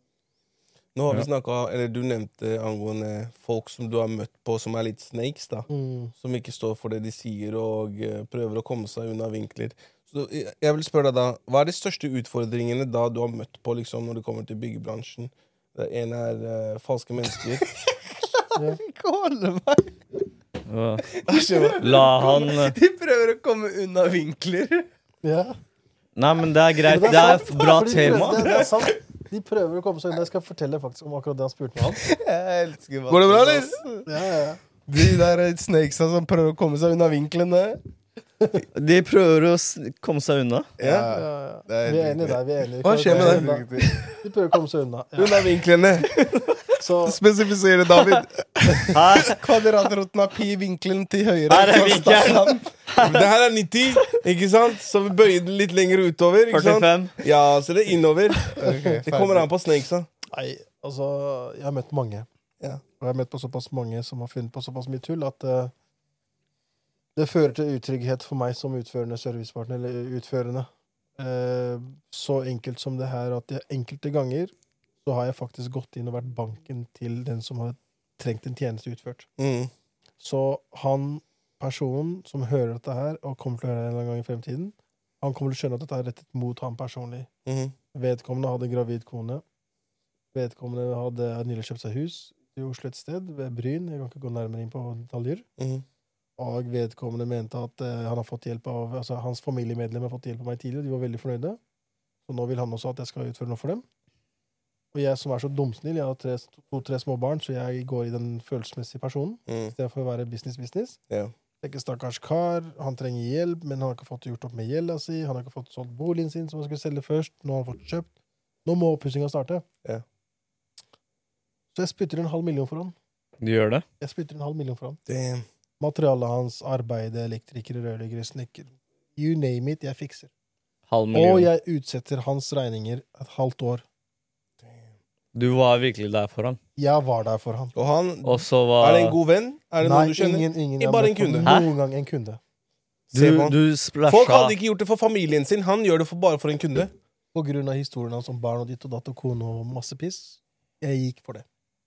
Nå har vi Ja. snakket, eller du nevnte angående folk som du har møtt på som er litt snakes, da. Mm. Som ikke står for det de sier, og eh, prøver å komme seg unna vinkler. Så jeg jeg vil spørre deg da, hva er de største utfordringene da du har møtt på liksom, når det kommer til byggebransjen? Det ene er eh, falske mennesker. Ikke holde meg! Ja. Skjønner du? La han De prøver å komme unna vinkler. Ja. Nei, men det er greit. Men Det er sant, et bra for de tema. prøver- Det, det er sant. De prøver å komme seg inn. Jeg skal fortelle faktisk om akkurat det han spurte meg om. Jeg elsker hva Går det bra, eller? Ja, ja, ja. De der snakesa som prøver å komme seg unna vinklene. De prøver å s- komme seg unna. Ja, ja, ja. det er Vi er helt enige der. Vi er enige. Hva skjer med De deg? prøver- De prøver å komme seg unna. Ja. Unna vinklene. Så Spesifisere, David. Her, Kvadratroten av pi-vinkelen til høyre. her er vinkelen. Det her er nitti, ikke sant? Så vi bøyer den litt lenger utover, ikke sant? førtifem. Ja, så det er innover. Okay, Det kommer an på snakesa. Nei, altså Jeg har møtt mange. Ja. Og jeg har møtt på såpass mange som har funnet på såpass mye tull at eh, det fører til utrygghet for meg som utførende servicepartner, eller utførende. Eh, så enkelt som det her at jeg, enkelte ganger så har jeg faktisk gått inn og vært banken til den som har trengt en tjeneste utført. Mm. Så han, personen som hører dette her, og kommer til å høre det en eller annen gang i fremtiden, han kommer til å skjønne at dette er rettet mot ham personlig. Mm. Vedkommende hadde gravid kone. Vedkommende hadde nylig kjøpt seg hus i Oslo et sted, ved Bryn. Jeg kan ikke gå nærmere inn på detaljer. Mm. Og vedkommende mente at eh, han har fått hjelp av, altså hans familiemedlemmer har fått hjelp av meg tidligere. De var veldig fornøyde. Så nå vil han også at jeg skal utføre noe for dem. Og jeg som er så dumsnill, jeg har tre, to-tre små barn, så jeg går i den følelsesmessige personen, Mm. i stedet for å være business-business. Ja. Det er ikke stakkars kar, han trenger hjelp, men han har ikke fått gjort opp med gjelda si, han har ikke fått solgt boligen sin, som han skulle selge først, nå har han fått kjøpt. Nå må oppussinga starte. Ja. Så jeg spytter en halv million for han. Du gjør det? Jeg spytter en halv million for han. Damn. Materialet hans, arbeide, elektrikere, rørleggere, snekker. You name it, jeg fikser. Halv Og million. jeg utsetter hans regninger et halvt år. Du var virkelig der for han. Jeg var der for han. Og han, Og så var er det en god venn? Er det Nei, noen du kjenner? ingen, ingen. Ikke Jeg har bare møtt en kunde. ham Hæ? Noen gang en kunde. Se Du, på han. du Folk splasha hadde ikke gjort det for familien sin. Han gjør det for, bare for en kunde. På grunn av historien hans om barn og ditt og datt og kone og masse piss. Jeg gikk for det.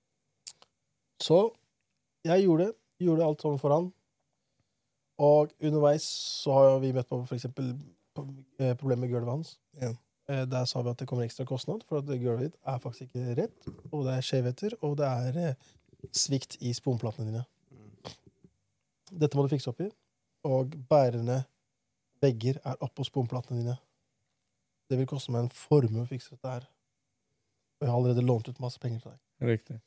Så jeg gjorde det. Gjorde alt sånn for han. Og underveis så har vi møtt på for eksempel eh, problemet med gulvet hans. Ja. Eh, Der sa vi at det kommer ekstra kostnad, for at det gulvet ditt er faktisk ikke rett, og det er skjevheter, og det er eh, svikt i sponplatene dine. Dette må du fikse opp i, og bærende vegger er oppå sponplatene dine. Det vil koste meg en formue å fikse dette her. Og jeg har allerede lånt ut masse penger til deg. Riktig.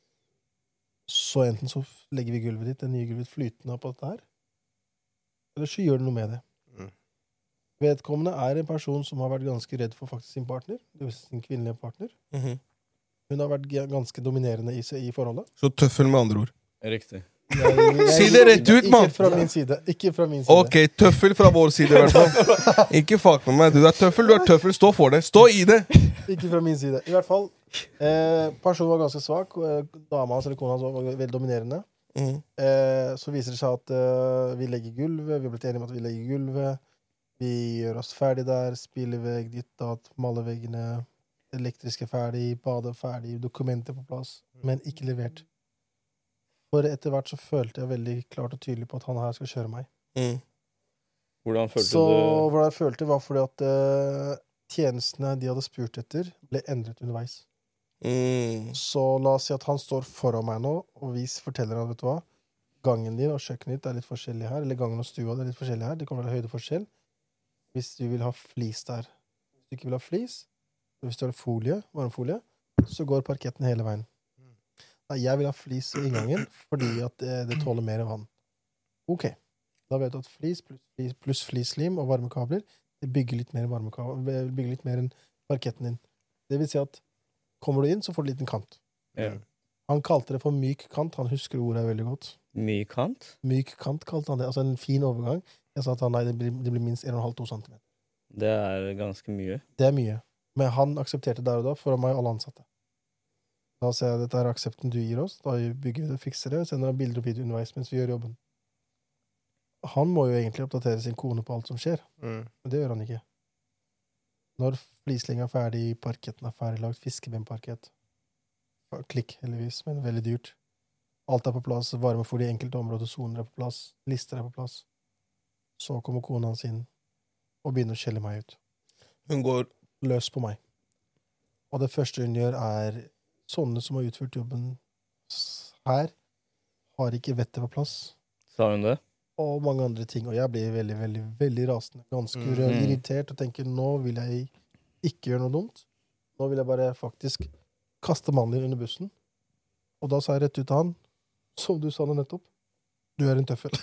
Så enten så legger vi gulvet ditt, det nye gulvet ditt, flytende på dette her, eller så gjør du noe med det. Mm. Vedkommende er en person som har vært ganske redd for faktisk sin partner, det vil si sin kvinnelige partner. Mhm. Hun har vært g- ganske dominerende i, se- i forholdet. Så tøffel med andre ord. Riktig. Jeg- jeg- Si det rett ut, mann! Ikke fra min side. Ikke fra min side. Ok, tøffel fra vår side, i hvert fall. Ikke fuck med meg. Du er tøffel, du er tøffel. Stå for det. Stå i det! Ikke fra min side. I hvert fall, eh, personen var ganske svak, og eh, dama hans eller kona hans var veldig dominerende. Mhm. Eh, så viser det seg at eh, vi legger gulvet, vi har blitt enige om at vi legger gulvet, vi gjør oss ferdig der, spillevegg, ditt, datt, maler veggene, elektriske ferdig, bade ferdig, dokumenter på plass, men ikke levert. For etter hvert så følte jeg veldig klart og tydelig på at han her skal kjøre meg. Mhm. Hvordan følte Så du hvordan jeg følte var fordi at eh, tjenestene de hadde spurt etter, ble endret underveis. Mhm. Så la oss si at han står foran meg nå, og vi forteller han, vet du hva, gangen din og kjøkkenet ditt er litt forskjellig her, eller gangen og stua er litt forskjellig her, det kommer til å være høydeforskjell. Hvis du vil ha flis der. Hvis du ikke vil ha flis, hvis du har folie, varmefolie, så går parketten hele veien. Nei, jeg vil ha flis i inngangen, fordi at det, det tåler mer vann. Ok. Da vet du at flis pluss flis, pluss flislim og varmekabler, det bygger litt mer varmekabler, bygger litt mer enn parketten din. Det vil si at kommer du inn, så får du en liten kant. Ja. Han kalte det for myk kant. Han husker ordet veldig godt. Myk kant? Myk kant kalte han det. Altså en fin overgang. Jeg sa at han, nei, det blir, det blir minst en komma fem til to centimeter. Det er ganske mye. Det er mye. Men han aksepterte der og da, foran meg og alle ansatte. Da sier jeg dette er aksepten du gir oss. Da bygger vi det, fikser det, sender deg bilder og video underveis mens vi gjør jobben. han må jo egentlig oppdatere sin kone på alt som skjer. Mm. Men det gjør han ikke. Når flislinga er ferdig, parketten er ferdiglagt, fiskebenparkett. Klikk, heldigvis, men veldig dyrt. Alt er på plass, varmefôr i enkelte områder, soner er på plass, lister er på plass. Så kommer kona hans inn og begynner å skjelle meg ut. Hun går Løs på meg. Og det første hun gjør er sånne som har utført jobben her, har ikke vettet på plass. Sa hun det? Og mange andre ting. Og jeg blir veldig, veldig, veldig rasende. Ganske Mm. irritert og tenker, nå vil jeg ikke gjøre noe dumt. Nå vil jeg bare faktisk kaste mannen din under bussen. Og da sa jeg rett ut til han, som du sa det nettopp, du er en tøffel.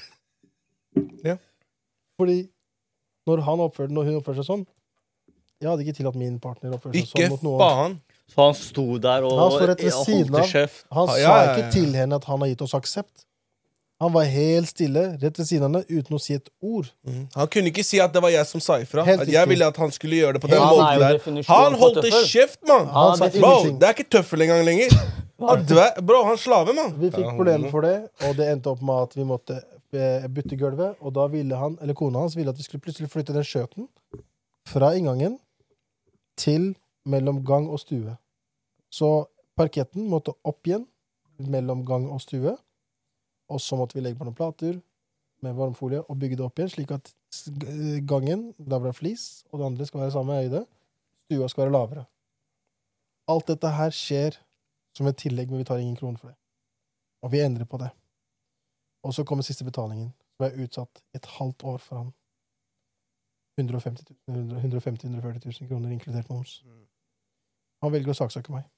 Ja. Fordi når han oppførte, når hun oppførte seg sånn, jeg hadde ikke tillatt min partner oppførte seg Ikke sånn mot noen. faen. Så han sto der og, Han står rett ved og siden holdt av. i kjeft. Han Ja, sa ja, ja, ikke ja. til henne at han har gitt oss aksept. Han var helt stille, rett ved siden av henne, uten å si et ord. Mm. Han kunne ikke si at det var jeg som sa ifra. Helt At jeg riktig. ville at han skulle gjøre det på den Helt Han er måten jo der. definisjonen Han på holdt tøffel. kjeft, mann! Han sa Bro, ingenting. det er ikke tøffel engang lenger. Han dve- Bro, han slave, mann. Vi fikk Ja, problemer for det, og det endte opp med at vi måtte eh, bytte gulvet, og da ville han, eller kona hans ville at vi skulle plutselig flytte den skjøten fra inngangen til mellom gang og stue. Så parketten måtte opp igjen mellom gang og stue, og så måtte vi legge på noen plater med varmfolie og bygge det opp igjen, slik at s- g- gangen, der var det flis, og det andre skal være samme høyde, stua skal være lavere. Alt dette her skjer som et tillegg, men vi tar ingen kroner for det. Og vi endrer på det. Og så kommer siste betalingen, som er utsatt et halvt år for han. hundre og femti til hundre og førti tusen kroner, inkludert moms. Han velger å saksøke meg.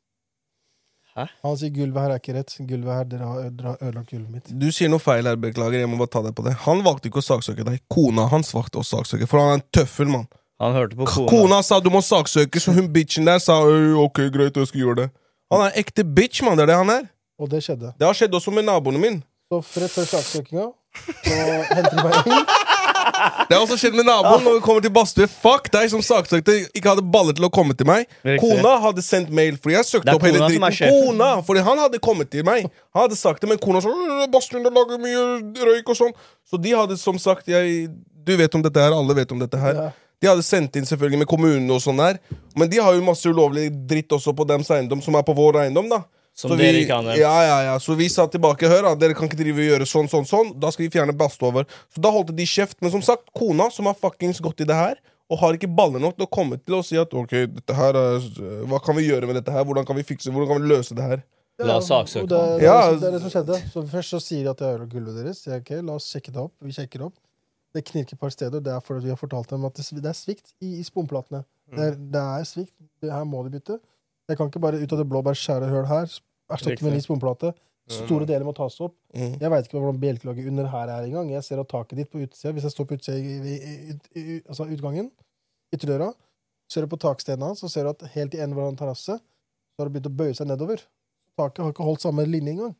Hæ? Han sier gulvet her er ikke rett. Gulvet her, dere har, dere har ødelagt gulvet mitt. Du sier noe feil her, beklager. Jeg må bare ta deg på det. Han valgte ikke å saksøke deg. Kona hans valgte å saksøke, for han er en tøffel, mann. Han hørte på kona. Kona sa du må saksøke, så hun bitchen der sa «Øy, ok, greit, jeg skal gjøre det. Han er ekte bitch, mann. Det er det han er. Og det skjedde. Det har skjedd også med naboene mine. Så rett før saksøkinga, så henter de meg inn. Det har også skjedd med naboen når vi kommer til badstue. Fuck deg som saksøkte, ikke hadde baller til å komme til meg. Riktig. Kona hadde sendt mail, fordi jeg søkte Det er opp hele kona som er dritten. sjefen. Kona, fordi han hadde kommet til meg. Han hadde sagt det, men kona sa «Øh, badstuen der lager mye røyk og sånn. Så de hadde som sagt, jeg, du vet om dette her, alle vet om dette her. Ja. De hadde sendt inn selvfølgelig med kommunene og sånn der. Men de har jo masse ulovlig dritt også på dems eiendom, som er på vår eiendom, da. Som Så dere vi, ikke har nevnt. ja, ja, ja. Så vi sa tilbake, hør da, dere kan ikke drive og gjøre sånn, sånn, sånn. Da skal vi fjerne badstue over. Så da holdt de kjeft. Men som sagt, kona som har fuckings gått i det her, og har ikke baller nok til å komme til å si at ok, dette her er, hva kan vi gjøre med dette her? Hvordan kan vi fikse, hvordan kan vi løse det her? La oss saksøke og det, det, Ja. er det, som- det er det som skjedde. Så først så sier de at jeg ødelegger gulvet deres. Jeg, ok, la oss sjekke det opp. Vi sjekker opp. Det knirker et par steder. Det er fordi vi har fortalt dem at det, det er svikt i, i sponplatene. Det, er, det er svikt. Det her må de bytte. Jeg kan ikke bare ut av det blå bare skjære høl her, erstatte med en ny sponplate. Store deler må tas opp. Mm. Jeg vet ikke hvordan bjelkelaget under her er engang. Jeg ser at taket ditt på utsida, hvis jeg står på utsida i, i, i, i, i altså utgangen, ytterdøra, ser du på takstenen hans, så ser du at helt i enden hvor han terrasse, så har det begynt å bøye seg nedover. Taket har ikke holdt samme linje engang.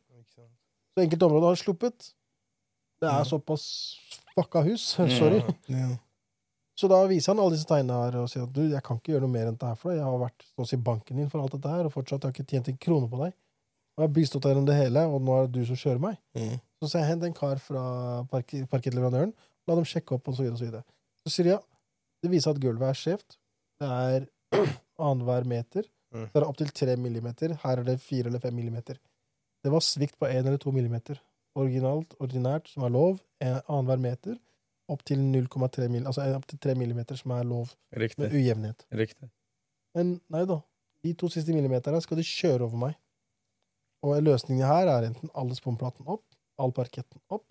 Så enkelte områder har sluppet. Det er såpass fucka hus. Sorry. Ja. Så da viser han alle disse tegnene her og sier at du, jeg kan ikke gjøre noe mer enn dette her for deg. Jeg har vært så å si banken din for alt dette her, og fortsatt har jeg ikke tjent en krone på deg. Og jeg har bistått deg gjennom det hele, og nå er det du som kjører meg. Mm. Så sier jeg, hent en kar fra park parkettleverandøren, la dem sjekke opp, og så videre, og så videre. Så sier jeg, ja, det viser at gulvet er skjevt. Det er annenhver meter. Mm. Det er opp til tre millimeter. Her er det fire eller fem millimeter. Det var svikt på en eller to millimeter. Originalt, ordinært, som er lov, annenhver meter, opp til null komma tre mil, altså opp til tre millimeter, som er lov, med Riktig. ujevnhet. Riktig. Men nei da, de to siste millimeterne skal de kjøre over meg. Og løsningen her er enten alle sponplaten opp, all parketten opp,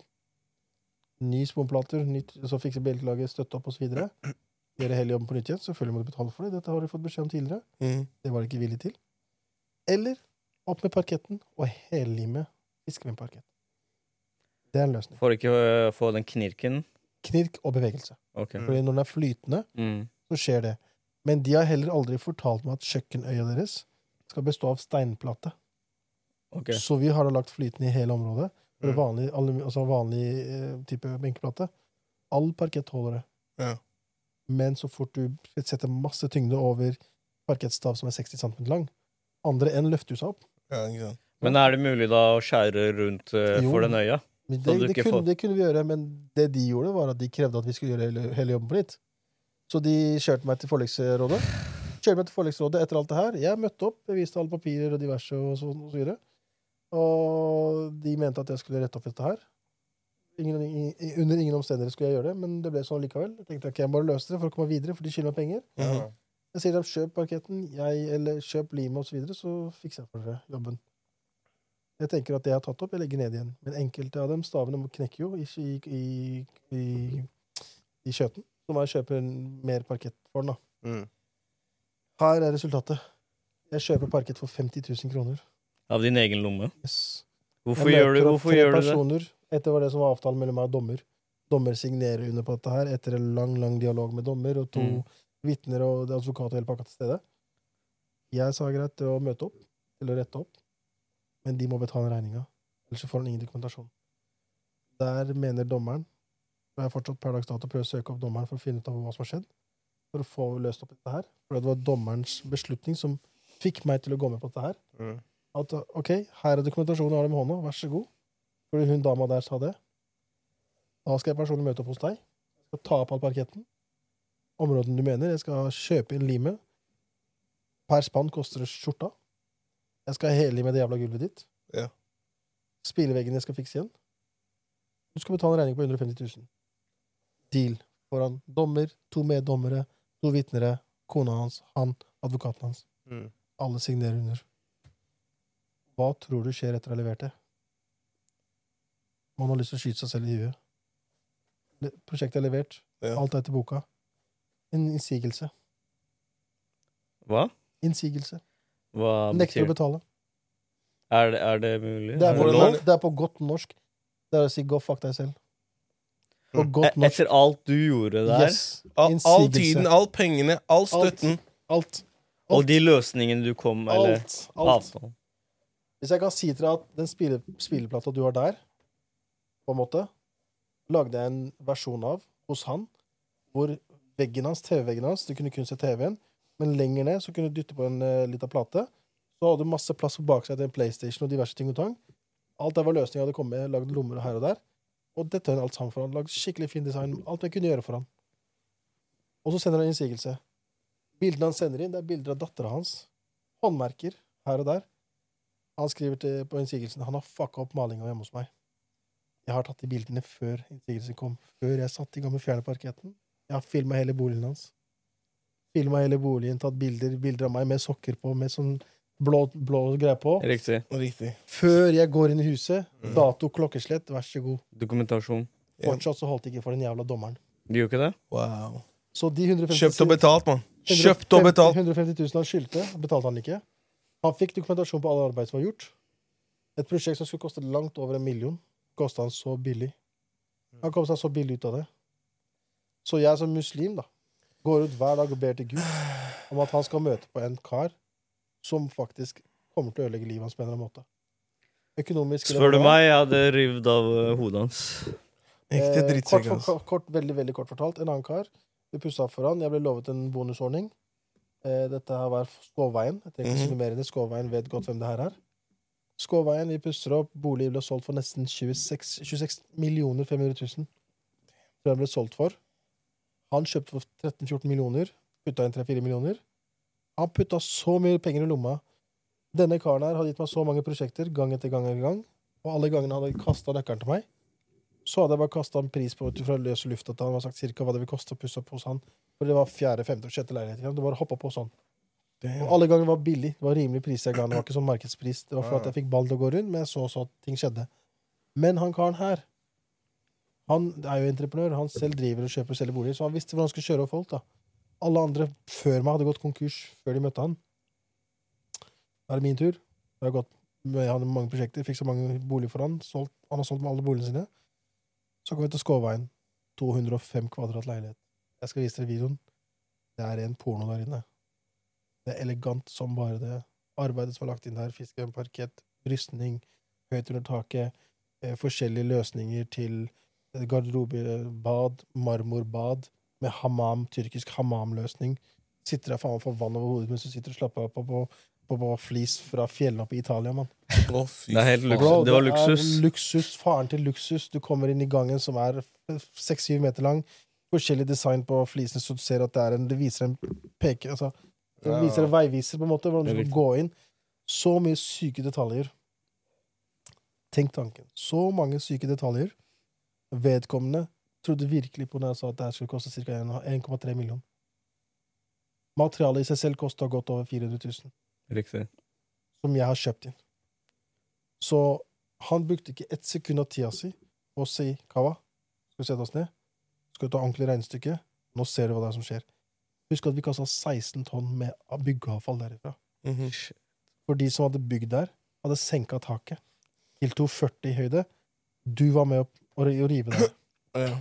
ny sponplater, nytt, så fikser bjelkelaget, støtte opp og så videre. Gjøre hele jobben på nytt igjen, selvfølgelig må du betale for det, dette har du fått beskjed om tidligere. Mm. Det var de ikke villig til. Eller opp med parketten og hellime fiskebenparkett. Det er en løsning. For ikke å få den knirken. Knirk og bevegelse. Ok. Fordi når den er flytende, Mm. så skjer det. Men de har heller aldri fortalt meg at kjøkkenøya deres skal bestå av steinplate. Ok. Så vi har da lagt flytende i hele området. For Mm. vanlig, alumi- altså vanlig eh, type benkeplate. All parkett holder det. Ja. Men så fort du setter masse tyngde over parkettstav som er seksti centimeter lang, andre enn løfter seg opp. Ja, ikke sant. Men er det mulig da å skjære rundt eh, Jo. for den øya? Men Så Det, du det, ikke kunne, får- det kunne vi gjøre, men det de gjorde, var at de krevde at vi skulle gjøre hele, hele jobben på nytt. Så de kjørte meg til forlegsrådet. Kjørte meg til forlegsrådet etter alt det her. Jeg møtte opp, jeg viste alle papirer og diverse og så, og så videre. Og de mente at jeg skulle rette opp dette her. Ingen, i, under ingen omstendigheter skulle jeg gjøre det, men det ble sånn likevel. Jeg tenkte ok, jeg må bare løse det for å komme videre, for de skylder meg penger. Mhm. Jeg sier dem, kjøp parketten, jeg, eller kjøp limet og så videre, så fikser jeg for dere jobben. Jeg tenker at det jeg har tatt opp, jeg legger ned igjen. Men enkelte av dem, stavene knekker jo i, i, i, i, i kjøten. Så må jeg kjøpe en mer parkett for den da. Mm. Her er resultatet. Jeg kjøper parkett for femti tusen kroner. Av din egen lomme. Yes. Hvorfor Jeg gjør du, møter opp hvorfor tre gjør du det? personer. Etter var det som var avtalen mellom meg og dommer. Dommer signerer under på dette her, etter en lang, lang dialog med dommer, og to Mm. vitner og advokat og hele pakka til stede. Jeg sa greit til å møte opp, til å rette opp, men de må betale regninga. Ellers så får han ingen dokumentasjon. Der mener dommeren, og jeg har fortsatt per dags dato prøvd å søke opp dommeren for å finne ut av hva som har skjedd, for å få løst opp dette her. For det var dommerens beslutning som fikk meg til å gå med på dette her. Mm. At ok, her er dokumentasjonen, jeg har det med hånda, vær så god. Fordi hun dama der sa det. Da skal jeg personlig møte opp hos deg. Jeg skal ta opp all parketten. Områden du mener. Jeg skal kjøpe inn limet. Per spann koster det skjorta. Jeg skal hellime det jævla gulvet ditt. Ja. Spileveggene jeg skal fikse igjen. Du skal betale en regning på hundre og femti tusen. Deal. Foran dommer, to meddommere, to vitnere, kona hans, han, advokaten hans. Mm. Alle signerer under. Hva tror du skjer etter å ha levert det? Man har lyst til å skyte seg selv i huet. Le- Prosjektet er levert. Ja. Alt er etter boka. En innsigelse. Hva? Innsigelse. Hva Nekter betyr å det? betale. Er det, er det mulig? Det er, på, det hvordan lov? det er på godt norsk. Det er å si 'gå fuck deg selv'. På Mm. godt E- norsk. Etter alt du gjorde der, Yes. All, all Innsigelse. tiden, all pengene, all støtten. Alt. og de løsningene du kom med, eller Alt. Alt. avtalen. Hvis jeg kan si til deg at den spille, spilleplata du har der, på en måte, lagde jeg en versjon av hos han, hvor veggen hans, T V-veggen hans, du kunne kun se T V-en, men lenger ned så kunne du dytte på en uh, liten plate, så hadde du masse plass på baksiden til en PlayStation og diverse ting og tang. Alt der var løsning, jeg hadde kommet, lagd lommer her og der, og dette er alt sammen for han, lagd skikkelig fin design, alt jeg kunne gjøre for han. Og så sender han innsigelse. Bildene han sender inn, det er bilder av datteren hans, håndmerker, her og der. Han skriver til, på innsigelsen, han har fucka opp malinga hjemme hos meg. Jeg har tatt de bildene før innsigelsen kom, før jeg satt i gang med å fjerne parketten. Jeg har filmet hele boligen hans. Filmet hele boligen, tatt bilder, bilder av meg med sokker på, med sånn blå, blå greier på. Riktig. Riktig. Før jeg går inn i huset, Mm. dato, klokkeslett, vær så god. Dokumentasjon. Ja. Fortsatt så holdt det ikke for den jævla dommeren. De gjør ikke det? Wow. Så de hundre og femti Kjøpt og betalt, mann. Kjøpt og betalt. hundre og femti tusen han skyldte, betalte han ikke. Han fikk dokumentasjon på alle arbeid som var gjort. Et prosjekt som skulle koste langt over en million, kostet han så billig. Han kom seg så billig ut av det. Så jeg som muslim da, går ut hver dag og ber til Gud om at han skal møte på en kar som faktisk kommer til å ødelegge livet hans på en eller annen måte. Økonomisk eller Spør du hva? meg, jeg hadde revet av eh, hodet hans. Ekte Eh, kort, drittsekk, for, altså. kort, kort, veldig, veldig kort fortalt. En annen kar. Vi pussa opp for han. Jeg ble lovet en bonusordning. Eh, dette her var Skåveien. Jeg trenger ikke Mhm. si noe mer enn det. Skåveien vet godt hvem det her er. Skåveien, vi pusser opp. Bolig ble solgt for nesten tjueseks, tjueseks millioner fem hundre tusen. Tror jeg ble solgt for. Han kjøpte for tretten fjorten millioner. Putta inn tre fire millioner. Han putta så mye penger i lomma. Denne karen her hadde gitt meg så mange prosjekter, gang etter gang etter gang. Og alle gangene han hadde kasta nøkkelen til meg, så hadde jeg bare kasta en pris på ut fra løse lufta til han og sagt cirka hva det vil koste å pusse opp hos han. For det var fjerde, femte og sjette leilighet. ikke sant? Det bare hoppa på sånn. Og alle ganger var billig. Det var rimelig pris jeg ga. Det var ikke sånn markedspris. Det var for at jeg fikk ball til å gå rundt, men jeg så så at ting skjedde. Men han karen her, han er jo entreprenør. Han selv driver og kjøper og selger boliger, så han visste hvordan han skulle kjøre over folk. da. Alle andre før meg hadde gått konkurs før de møtte han. Da er det min tur. Jeg har gått med han med mange prosjekter, fikk så mange boliger for han. Solgt, han har solgt med alle boligene sine. Så kom vi til Skåveien. to hundre og fem kvadrat leilighet. Jeg skal vise dere videoen. Det er en porno der inne. Det er elegant som bare det. Arbeidet som er lagt inn der, fiske, parkett, brystning, høyt under taket, eh, forskjellige løsninger til garderobe, bad, marmorbad, med hammam, tyrkisk hammam-løsning. Sitter der faen og får vann over hodet mens du sitter og slapper av på, på på, på flis fra fjellene oppe i Italia, mann. Å, fy Det er helt faen. luksus. Bro, Det var er luksus. luksus, faren til luksus. Du kommer inn i gangen som er seks-syv meter lang. Forskjellig design på flisene, så du ser at det er en Det viser en peke, altså, det Ja. viser en veiviser på en måte, hvordan du Det er skal gå inn. Så mye syke detaljer. Tenk tanken. Så mange syke detaljer. Vedkommende trodde virkelig på når jeg sa at det her skulle koste ca. en komma tre millioner. Materialet i seg selv kosta godt over fire hundre tusen. Riktig. Som jeg har kjøpt inn. Så han brukte ikke ett sekund av tida si på å si Kava, skal vi sette oss ned? Skal vi ta ordentlig regnestykke? Nå ser du hva det er som skjer. Husk at vi kastet seksten tonn med byggeavfall derifra. Mhm. For de som hadde bygd der, hadde senket taket til to førti i høyde. Du var med å, å rive der. Ja.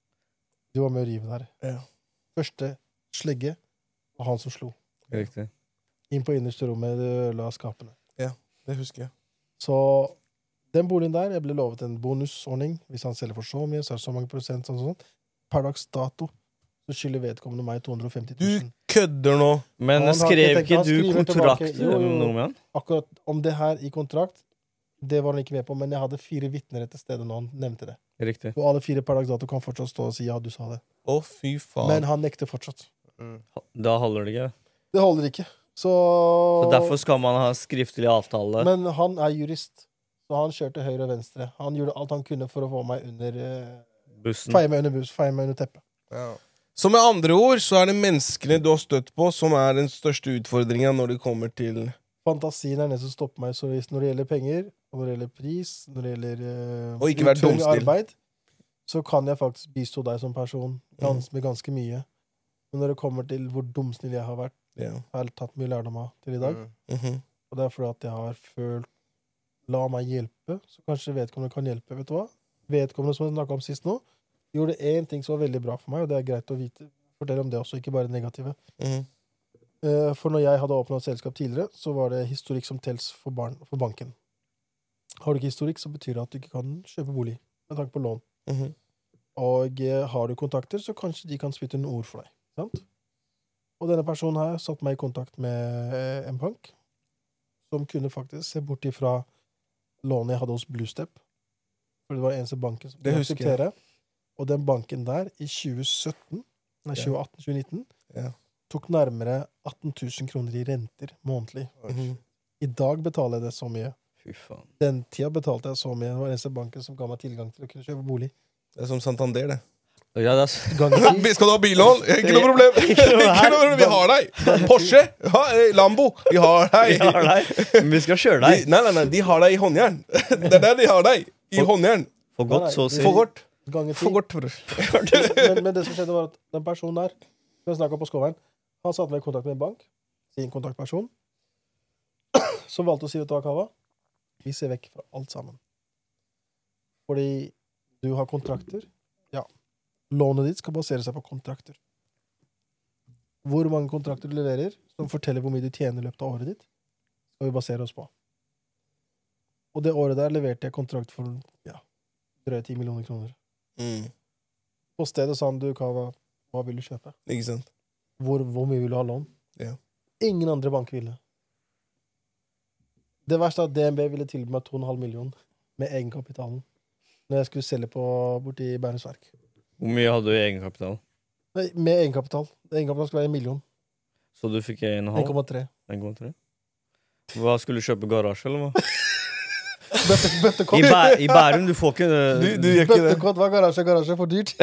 Du var med å rive der. Ja. Første slegge var han som slo. Riktig. Inn på innerste rommet, det ødela skapene. Det husker jeg. Så den boligen der, jeg ble lovet en bonusordning. Hvis han selger for så mye, så er det så mange prosent. Sånn, sånn. Per dags dato så skylder vedkommende meg to hundre og femti Du tusen. kødder nå! Men Han har skrev ikke tenkt- ikke han du skriver kontrakt tilbake. Jo, jo, jo. eller noe med han? Akkurat om det her i kontrakt, det var han ikke med på, men jeg hadde fire vitner til stede når han nevnte det. Riktig. Og alle fire per dags dato kan fortsatt stå og si ja, du sa det. Å, fy faen. Men han nekter fortsatt. Mm. Da holder det ikke. Det holder ikke. Så, Så derfor skal man ha skriftlig avtale. Men han er jurist, så han kjørte høyre og venstre. Han gjorde alt han kunne for å få meg under eh, Bussen. feie meg under bus, feie meg under teppet. Ja. Så med andre ord så er det menneskene du har støtt på, som er den største utfordringa når det kommer til Fantasien er det som stopper meg. Så hvis når det gjelder penger, og når det gjelder pris, når det gjelder eh, Og ikke være utføring av dumstill. arbeid, så kan jeg faktisk bistå deg som person gans, med ganske mye. Men når det kommer til hvor dumsnill jeg har vært, ja. har jeg tatt mye lærdom av til i dag. Mm. Mhm. Og det er fordi at jeg har følt La meg hjelpe, så kanskje vedkommende kan hjelpe. Vet du hva? Vedkommende som jeg snakket om sist nå, gjorde én ting som var veldig bra for meg, og det er greit å vite. Fortell om det også, ikke bare det negative. Mhm. Eh, For når jeg hadde åpnet et selskap tidligere, så var det historikk som tels for, barn, for banken. Har du ikke historikk, så betyr det at du ikke kan kjøpe bolig med tanke på lån. Mhm. Og eh, har du kontakter, så kanskje de kan spytte noen ord for deg. Sant? Og denne personen her satte meg i kontakt med eh, en bank, som kunne faktisk se bort ifra lånet jeg hadde hos Bluestep. For det var den eneste banken som Det kunne husker jeg. akseptere. Og den banken der, i tjue sytten, nei, Ja. tjue atten tjue nitten, Ja. tok nærmere atten tusen kroner i renter månedlig. Mhm. I dag betaler jeg det så mye. Fy faen. Den tida betalte jeg så mye. Det var den eneste banken som ga meg tilgang til å kunne kjøpe bolig. Det er som Santander, det. Ja, det er s- Ganger ti. Skal du ha bilån? Ikke noe problem! Ikke noe her. Ikke noe problem. Vi har deg! Porsche! Ja, eh, Lambo! Vi har deg! Vi har deg. Men vi skal kjøre De, deg. nei, nei, nei, de har deg i håndjern. Det er der de har deg. I håndjern. For godt, så å si. For godt. Ganger ti. For godt, bror. men, men det som skjedde, var at den personen der, som jeg snakket på Skåveien, han satte meg i kontakt med en bank, sin kontaktperson, som valgte å si, vet du hva, Kava? Vi ser vekk fra alt sammen. Fordi du har kontrakter. Ja. Lånet ditt skal basere seg på kontrakter. Hvor mange kontrakter du leverer, som forteller hvor mye du tjener i løpet av året ditt, skal vi basere oss på. Og det året der leverte jeg kontrakt for, ja, drøye ti millioner kroner. Mm. På stedet sa han, du, Kava, hva vil du kjøpe? Ikke sant? Hvor, hvor mye vil du ha lån? Ja. Ingen andre bank ville. Det verste er at D N B ville tilby meg to og en halv million med egenkapitalen når jeg skulle selge på borti Bærums Verk. Hvor mye hadde du i egenkapital? Nei, med egenkapital. Egenkapital skulle være en million. Så du fikk en en halv? komma tre. en komma tre? Hva skulle du kjøpe? Garasje, eller hva? Bøtte, I, bøttekott. Bæ I Bærum, du får ikke Du, du gjør ikke det. Bøttekott var garasje, garasje for dyrt.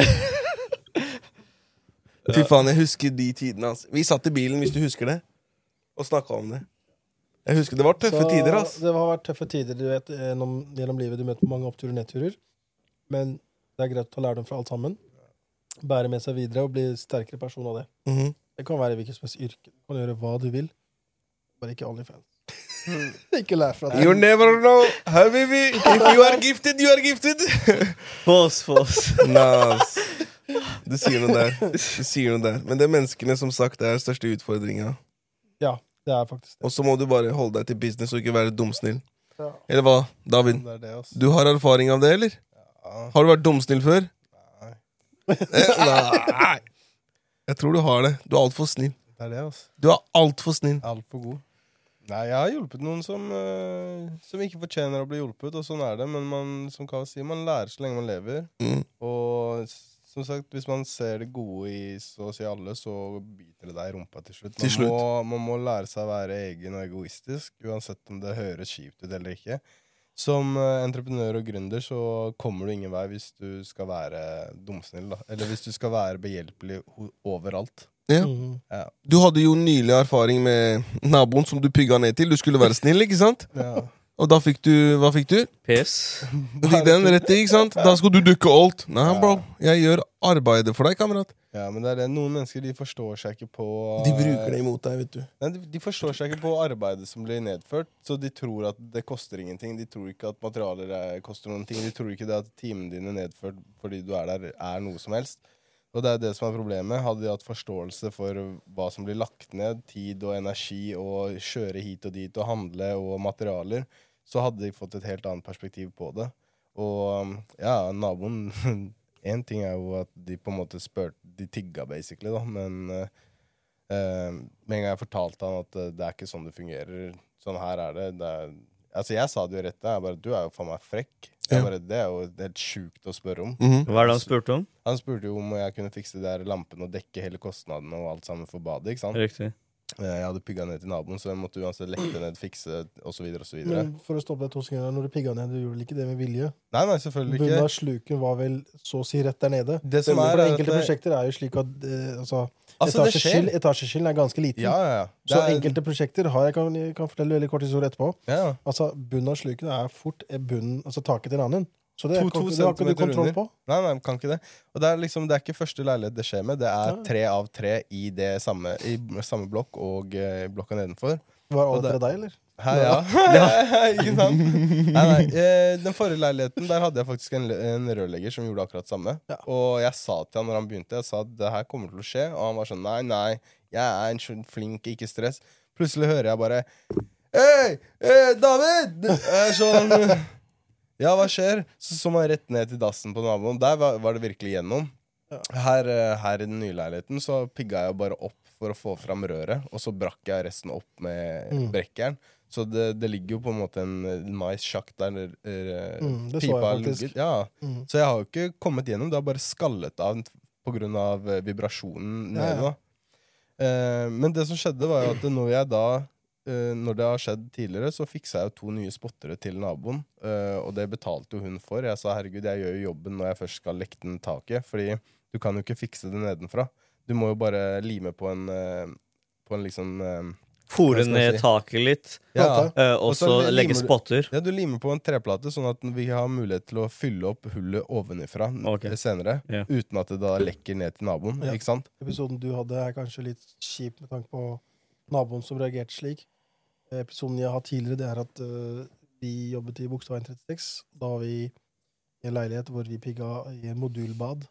Fy faen, jeg husker de tidene. Altså. Vi satt i bilen, hvis du husker det, og snakka om det. Jeg husker Det var tøffe Så tider. ass. Det har vært tøffe tider du vet, gjennom, gjennom livet. Du møter mange oppturer og nedturer. Men det er greit å ta lærdom fra alt sammen. Bære med seg videre og bli sterkere person av det. Mhm. Det kan være hvilket som helst yrke. Du kan gjøre hva du vil. Bare ikke OnlyFans. Ikke lær fra det. You never know, habibi. If you are gifted, you are gifted. Pås, pås. Nah, ass. Du sier noe der. Du sier noe der. Men det er menneskene som sagt er den største utfordringa. Ja, det er faktisk det. Og så må du bare holde deg til business og ikke være dumsnill. Ja. Eller hva, David? Det er det, altså. Du har erfaring av det, eller? Ja. Har du vært dumsnill før? Nei. Eh, Nei. Jeg tror du har det. Du er altfor snill. Det er det, altså. Du er altfor snill. Altfor god. Nei, jeg har hjulpet noen som, uh, som ikke fortjener å bli hjulpet, og sånn er det. Men man, som Kav sier, man lærer så lenge man lever. Mm. Og som sagt, hvis man ser det gode i så å si alle, så biter det deg i rumpa til slutt. Man, Til slutt. Må, man må lære seg å være egen og egoistisk, uansett om det høres kjipt ut eller ikke. Som uh, entreprenør og gründer så kommer du ingen vei hvis du skal være dumsnill, da. Eller hvis du skal være behjelpelig ho- overalt. Ja. Mhm. Ja. Du hadde jo nylig erfaring med naboen som du pygga ned til. Du skulle være snill, ikke sant? Ja. Og da fikk du, hva fikk du? P S. Du fikk den rett i, ikke sant? Da skal du dukke alt. Nei, bro, jeg gjør arbeidet for deg, kamerat. Ja, men det er det. Noen mennesker de forstår seg ikke på De bruker det imot deg, vet du. Nei, de, de forstår seg ikke på arbeidet som blir nedført, så de tror at det koster ingenting. De tror ikke at materialer er, koster noen ting. De tror ikke det at timene dine nedført fordi du er der, er noe som helst. Og det er det som er problemet. Hadde de hatt forståelse for hva som blir lagt ned, tid og energi, og kjøre hit og dit og handle og materialer, så hadde de fått et helt annet perspektiv på det. Og ja, naboen en ting er jo at de på en måte spurte, de tigga basically, da, men uh, uh, med en gang jeg fortalte han at uh, det er ikke sånn det fungerer, sånn her er det, det er, altså jeg sa det jo rett der, jeg bare, du er jo faen meg frekk. Jeg bare, det er jo helt sjukt å spørre om. Mhm. Hva er det han spurte om? Han spurte jo om jeg kunne fikse de der lampene og dekke hele kostnaden og alt sammen for badet, ikke sant? Riktig. Jeg hadde pigga ned til naboen, så jeg måtte uansett lekte ned, fikse, og så videre, og så videre. Men for å stoppe deg to sekunder, når du pigga ned, du gjorde vel ikke det med vilje? Nei, nei, selvfølgelig Bunnen ikke. av sluken var vel så å si rett der nede. Det som For er, er at enkelte det- prosjekter er jo slik at eh, altså, Altså, det skjer. etasjeskillen etasjeskillen er ganske liten. Ja, ja, ja. Det Så er- enkelte prosjekter har jeg kan, jeg kan fortelle veldig kort historie etterpå. Ja, Altså, bunnen av sluken er fort er bunnen, altså taket til en annen. Så det, To- kan, to det har ikke du centimeter kontroll under. på. nei, nei, kan ikke det. Og det er liksom, det er ikke første leilighet det skjer med. Det er Ja. tre av tre i det samme, i samme blokk og eh, blokka nedenfor. Var Og alle det- tre deg, eller? Her, ja. Ikke sant? Nei, nei. Eh, den forrige leiligheten, der hadde jeg faktisk en, en rørlegger som gjorde akkurat samme. Ja. Og jeg sa til han når han begynte, jeg sa at det her kommer til å skje. Og han var sånn, nei, nei, jeg er en sånn flink, ikke stress. Plutselig hører jeg bare, hei, eh, David! Jeg er sånn, ja, hva skjer? Så så man rett ned til dassen på naboen. Der var, var det virkelig gjennom. Ja. Her, eh, her i den nye leiligheten så pigga jeg bare opp for å få fram røret, og så brakk jeg resten opp med Mm. brekkjern. Så det, det ligger jo på en måte en eh, nice sjakk der eh, Mm, det så pipa jeg har faktisk. ligget. Ja. Mm. Så jeg har jo ikke kommet gjennom, det har bare skallet av på grunn av eh, vibrasjonen Ja, ja. nede. da. Eh, men det som skjedde var jo at når jeg da eh, når det har skjedd tidligere, så fiksa jeg jo to nye spottere til naboen. eh, og det betalte jo hun for. Jeg sa herregud, jeg gjør jo jobben når jeg først skal lekke den taket. Fordi du kan jo ikke fikse det nedenfra. Du må jo bare lime på en eh, På en liksom eh, Fòre Hva skal jeg ned si? taket litt, ja, eh, og Og så så limer legge du- spotter. ja, du limer på en treplate, sånn at vi har mulighet til å fylle opp hullet ovenifra Ok. senere. Ja. Uten at det da lekker ned til naboen. Ja. Ikke sant? Episoden du hadde, er kanskje litt kjip med tanke på naboen som reagerte slik. Episoden jeg har hatt tidligere, det er at øh, vi jobbet i Bogstadveien trettiseks. Da var vi i en leilighet hvor vi pigga i en modulbad.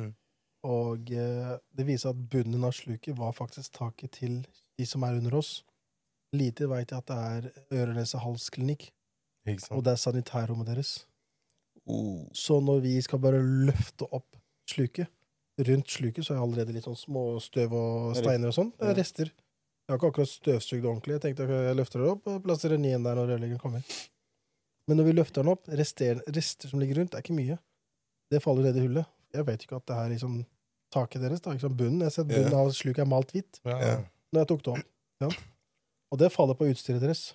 Og eh, det viser at bunnen av sluket var faktisk taket til de som er under oss. Lite vet jeg at det er øre-nese-hals-klinikk, Ikke sant? og det er sanitærrommet deres. Oh. Så når vi skal bare løfte opp sluket, rundt sluket, så er det allerede litt sånn små støv og steiner og sånn. Det er rester. Jeg har ikke akkurat støvsugd ordentlig. Jeg tenkte at jeg løfter det opp og plasserer den igjen der når rørleggeren kommer. Men når vi løfter den opp, rester, rester som ligger rundt, er ikke mye. Det faller ned i hullet. Jeg vet ikke at det er liksom taket deres, da, liksom bunnen. Jeg har sett bunnen av sluket er malt hvitt Ja. Ja. når jeg tok det opp. Ja. Og det faller på utstyret deres.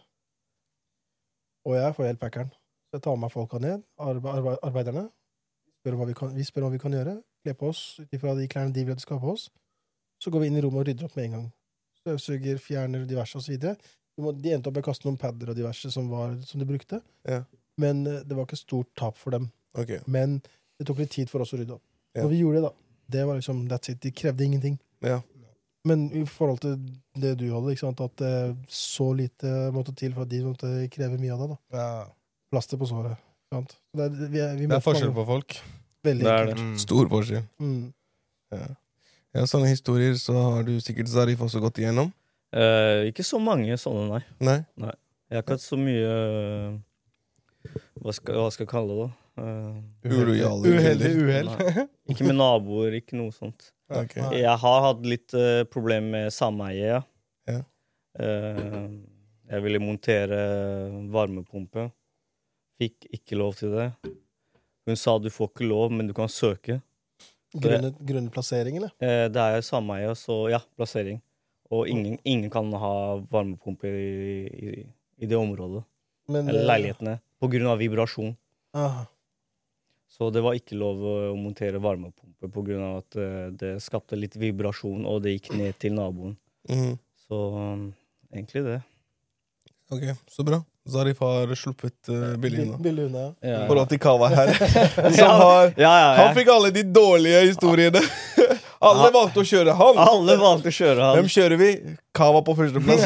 Og jeg får helt packeren. Så jeg tar med folka ned, arbe arbe arbeiderne. Spør hva vi, kan, vi spør hva vi kan gjøre. Kle på oss ut ifra de klærne de vil at de skal ha på oss. Så går vi inn i rommet og rydder opp med en gang. Støvsuger, fjerner diverse og så videre. De må- De endte opp med å kaste noen padder og diverse som, var, som de brukte. Ja. Men eh, det var ikke stort tap for dem. Ok. Men det tok litt tid for oss å rydde opp. Ja. Og vi gjorde det, da. Det var liksom, that's it. De krevde ingenting. Ja. Men i forhold til det du hadde, ikke sant, at eh, så lite måtte til for at de måtte kreve mye av det, da. Ja. Plaster på såret. ikke sant? Så Det er, vi, er- vi Det er møter forskjell mange- på folk. Veldig Det er enkelt. det. Mm. Stor forskjell. Mm. Ja. Ja, sånne historier så har du sikkert, Zarif, også gått igjennom. Eh, ikke så mange sånne, nei. Nei? Jeg har ikke hatt så mye eh, Hva skal, hva skal jeg kalle det, da? Eh, Ulojale Uheldig kunder. uhell. Nei. Ikke med naboer, ikke noe sånt. Ok. Nei. Jeg har hatt litt uh, problem med sameie, ja. Ja. Eh, Jeg ville montere varmepumpe. Fikk ikke lov til det. Hun sa du får ikke lov, men du kan søke. Grunnet, grunnet plassering, eller? Eh, det er sameie, så ja, plassering. Og ingen, ingen kan ha varmepumpe i, i, i det området. Men, Eller eh, leilighetene. På grunn av vibrasjon. ah, Så det var ikke lov å montere varmepumpe på grunn av at eh, det skapte litt vibrasjon, og det gikk ned til naboen. Mhm. Så um, egentlig det. Ok, så bra. Zarif har sluppet uh, billig bil- nå. billig unna, ja. Ja, For at Kava er her. Som ja, har, ja, ja, han ja. fikk alle de dårlige historiene. Alle Ja. valgte å kjøre han. Alle valgte å kjøre han. Hvem kjører vi? Kava på førsteplass.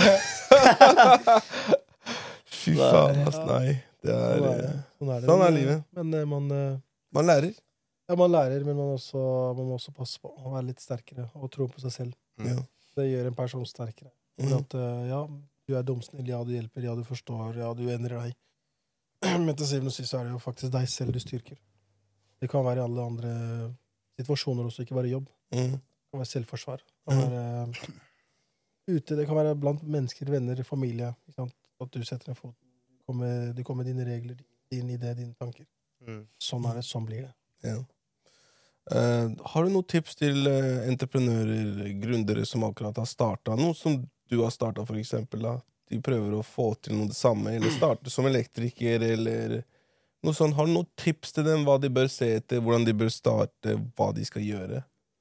Fy faen, ass. Nei. Det er, Sånn er det. eh, Sånn er, det. sånn er Men, livet. Men eh, man, eh, man lærer. ja, man lærer, men man, også, man må også passe på å være litt sterkere og tro på seg selv. Ja. Det gjør en person sterkere. For Mhm. at, eh, ja, du er dumsnill, ja, du hjelper, ja, du forstår, ja, du endrer deg. Men til syvende og sist så er det jo faktisk deg selv du styrker. Det kan være i alle andre situasjoner også, ikke bare jobb. Mhm. Det kan være selvforsvar. Det kan være eh, ute, det kan være blant mennesker, venner, familie. Ikke sant? At du setter en fot. Du kommer, du kommer med dine regler, din idé, dine tanker. Mm. Sånn er det, sånn blir det. Ja. Eh, har du noen tips til eh, entreprenører, gründere som akkurat har starta noe som du har starta, for eksempel? Da? De prøver å få til noe det samme, eller starte som elektriker, eller noe sånt. Har du noen tips til dem, hva de bør se etter, hvordan de bør starte, hva de skal gjøre?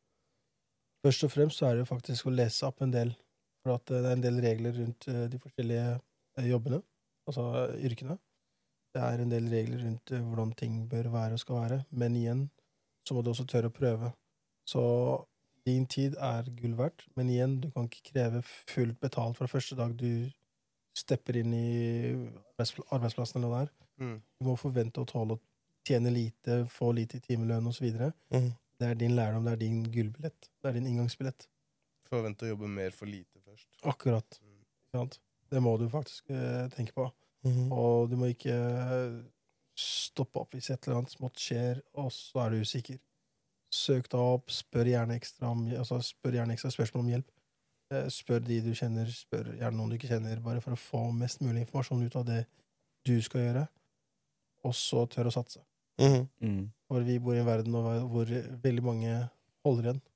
Først og fremst så er det jo faktisk å lese opp en del. For at eh, det er en del regler rundt eh, de forskjellige eh, jobbene, altså eh, yrkene. Det er en del regler rundt eh, hvordan ting bør være og skal være. Men igjen så må du også tørre å prøve. Så din tid er gull verdt, men igjen, du kan ikke kreve fullt betalt fra første dag du stepper inn i arbeidspl- arbeidsplassen eller hva det er. Mm. Du må forvente å tåle å tjene lite, få lite i timelønn og så videre. Mhm. Det er din lærdom, det er din gullbillett. Det er din inngangsbillett. Forvente å jobbe mer for lite først. Akkurat. Ikke sant? Det må du faktisk eh, tenke på. Mhm. Og du må ikke eh, stoppe opp hvis et eller annet smått skjer, og så er du usikker. Søk deg opp, spør gjerne ekstra, om, altså spør gjerne ekstra spørsmål om hjelp. Eh, spør de du kjenner, spør gjerne noen du ikke kjenner, bare for å få mest mulig informasjon ut av det du skal gjøre, og så tør å satse. Mhm. Mm. For vi bor i en verden nå hvor veldig mange holder igjen,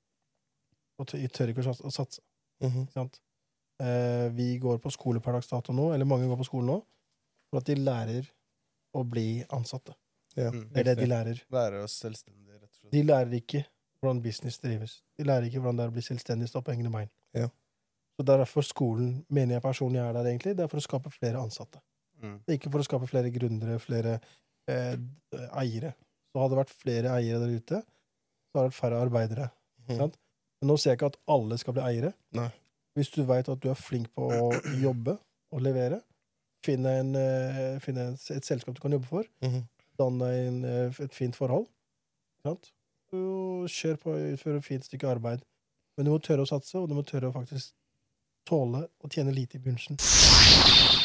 og tør tør ikke å sats- å satse. Mhm. Ikke sant? Eh, vi går på skole per dags dato nå, eller mange går på skole nå, for at de lærer å bli ansatte. Ja. Mm. Det er det de lærer. Være oss selvstendige, rett og slett. De lærer ikke hvordan business drives. De lærer ikke hvordan det er å bli selvstendig, stå på egne bein. Ja. Så derfor skolen, mener jeg personlig er der egentlig, det er for å skape flere ansatte. Mm. Det er ikke for å skape flere gründere, flere eh, eiere. Så hadde det vært flere eiere der ute, så hadde det vært færre arbeidere. Mhm. Sant? Men nå ser jeg ikke at alle skal bli eiere. Nei. Hvis du vet at du er flink på å jobbe og levere, finne, en, eh, finne et, et selskap du kan jobbe for, Mhm. danne en, eh, et fint forhold, sant? Og kjør på å utføre et fint stykke arbeid. Men du må tørre å satse, og du må tørre å faktisk tåle å tjene lite i begynnelsen.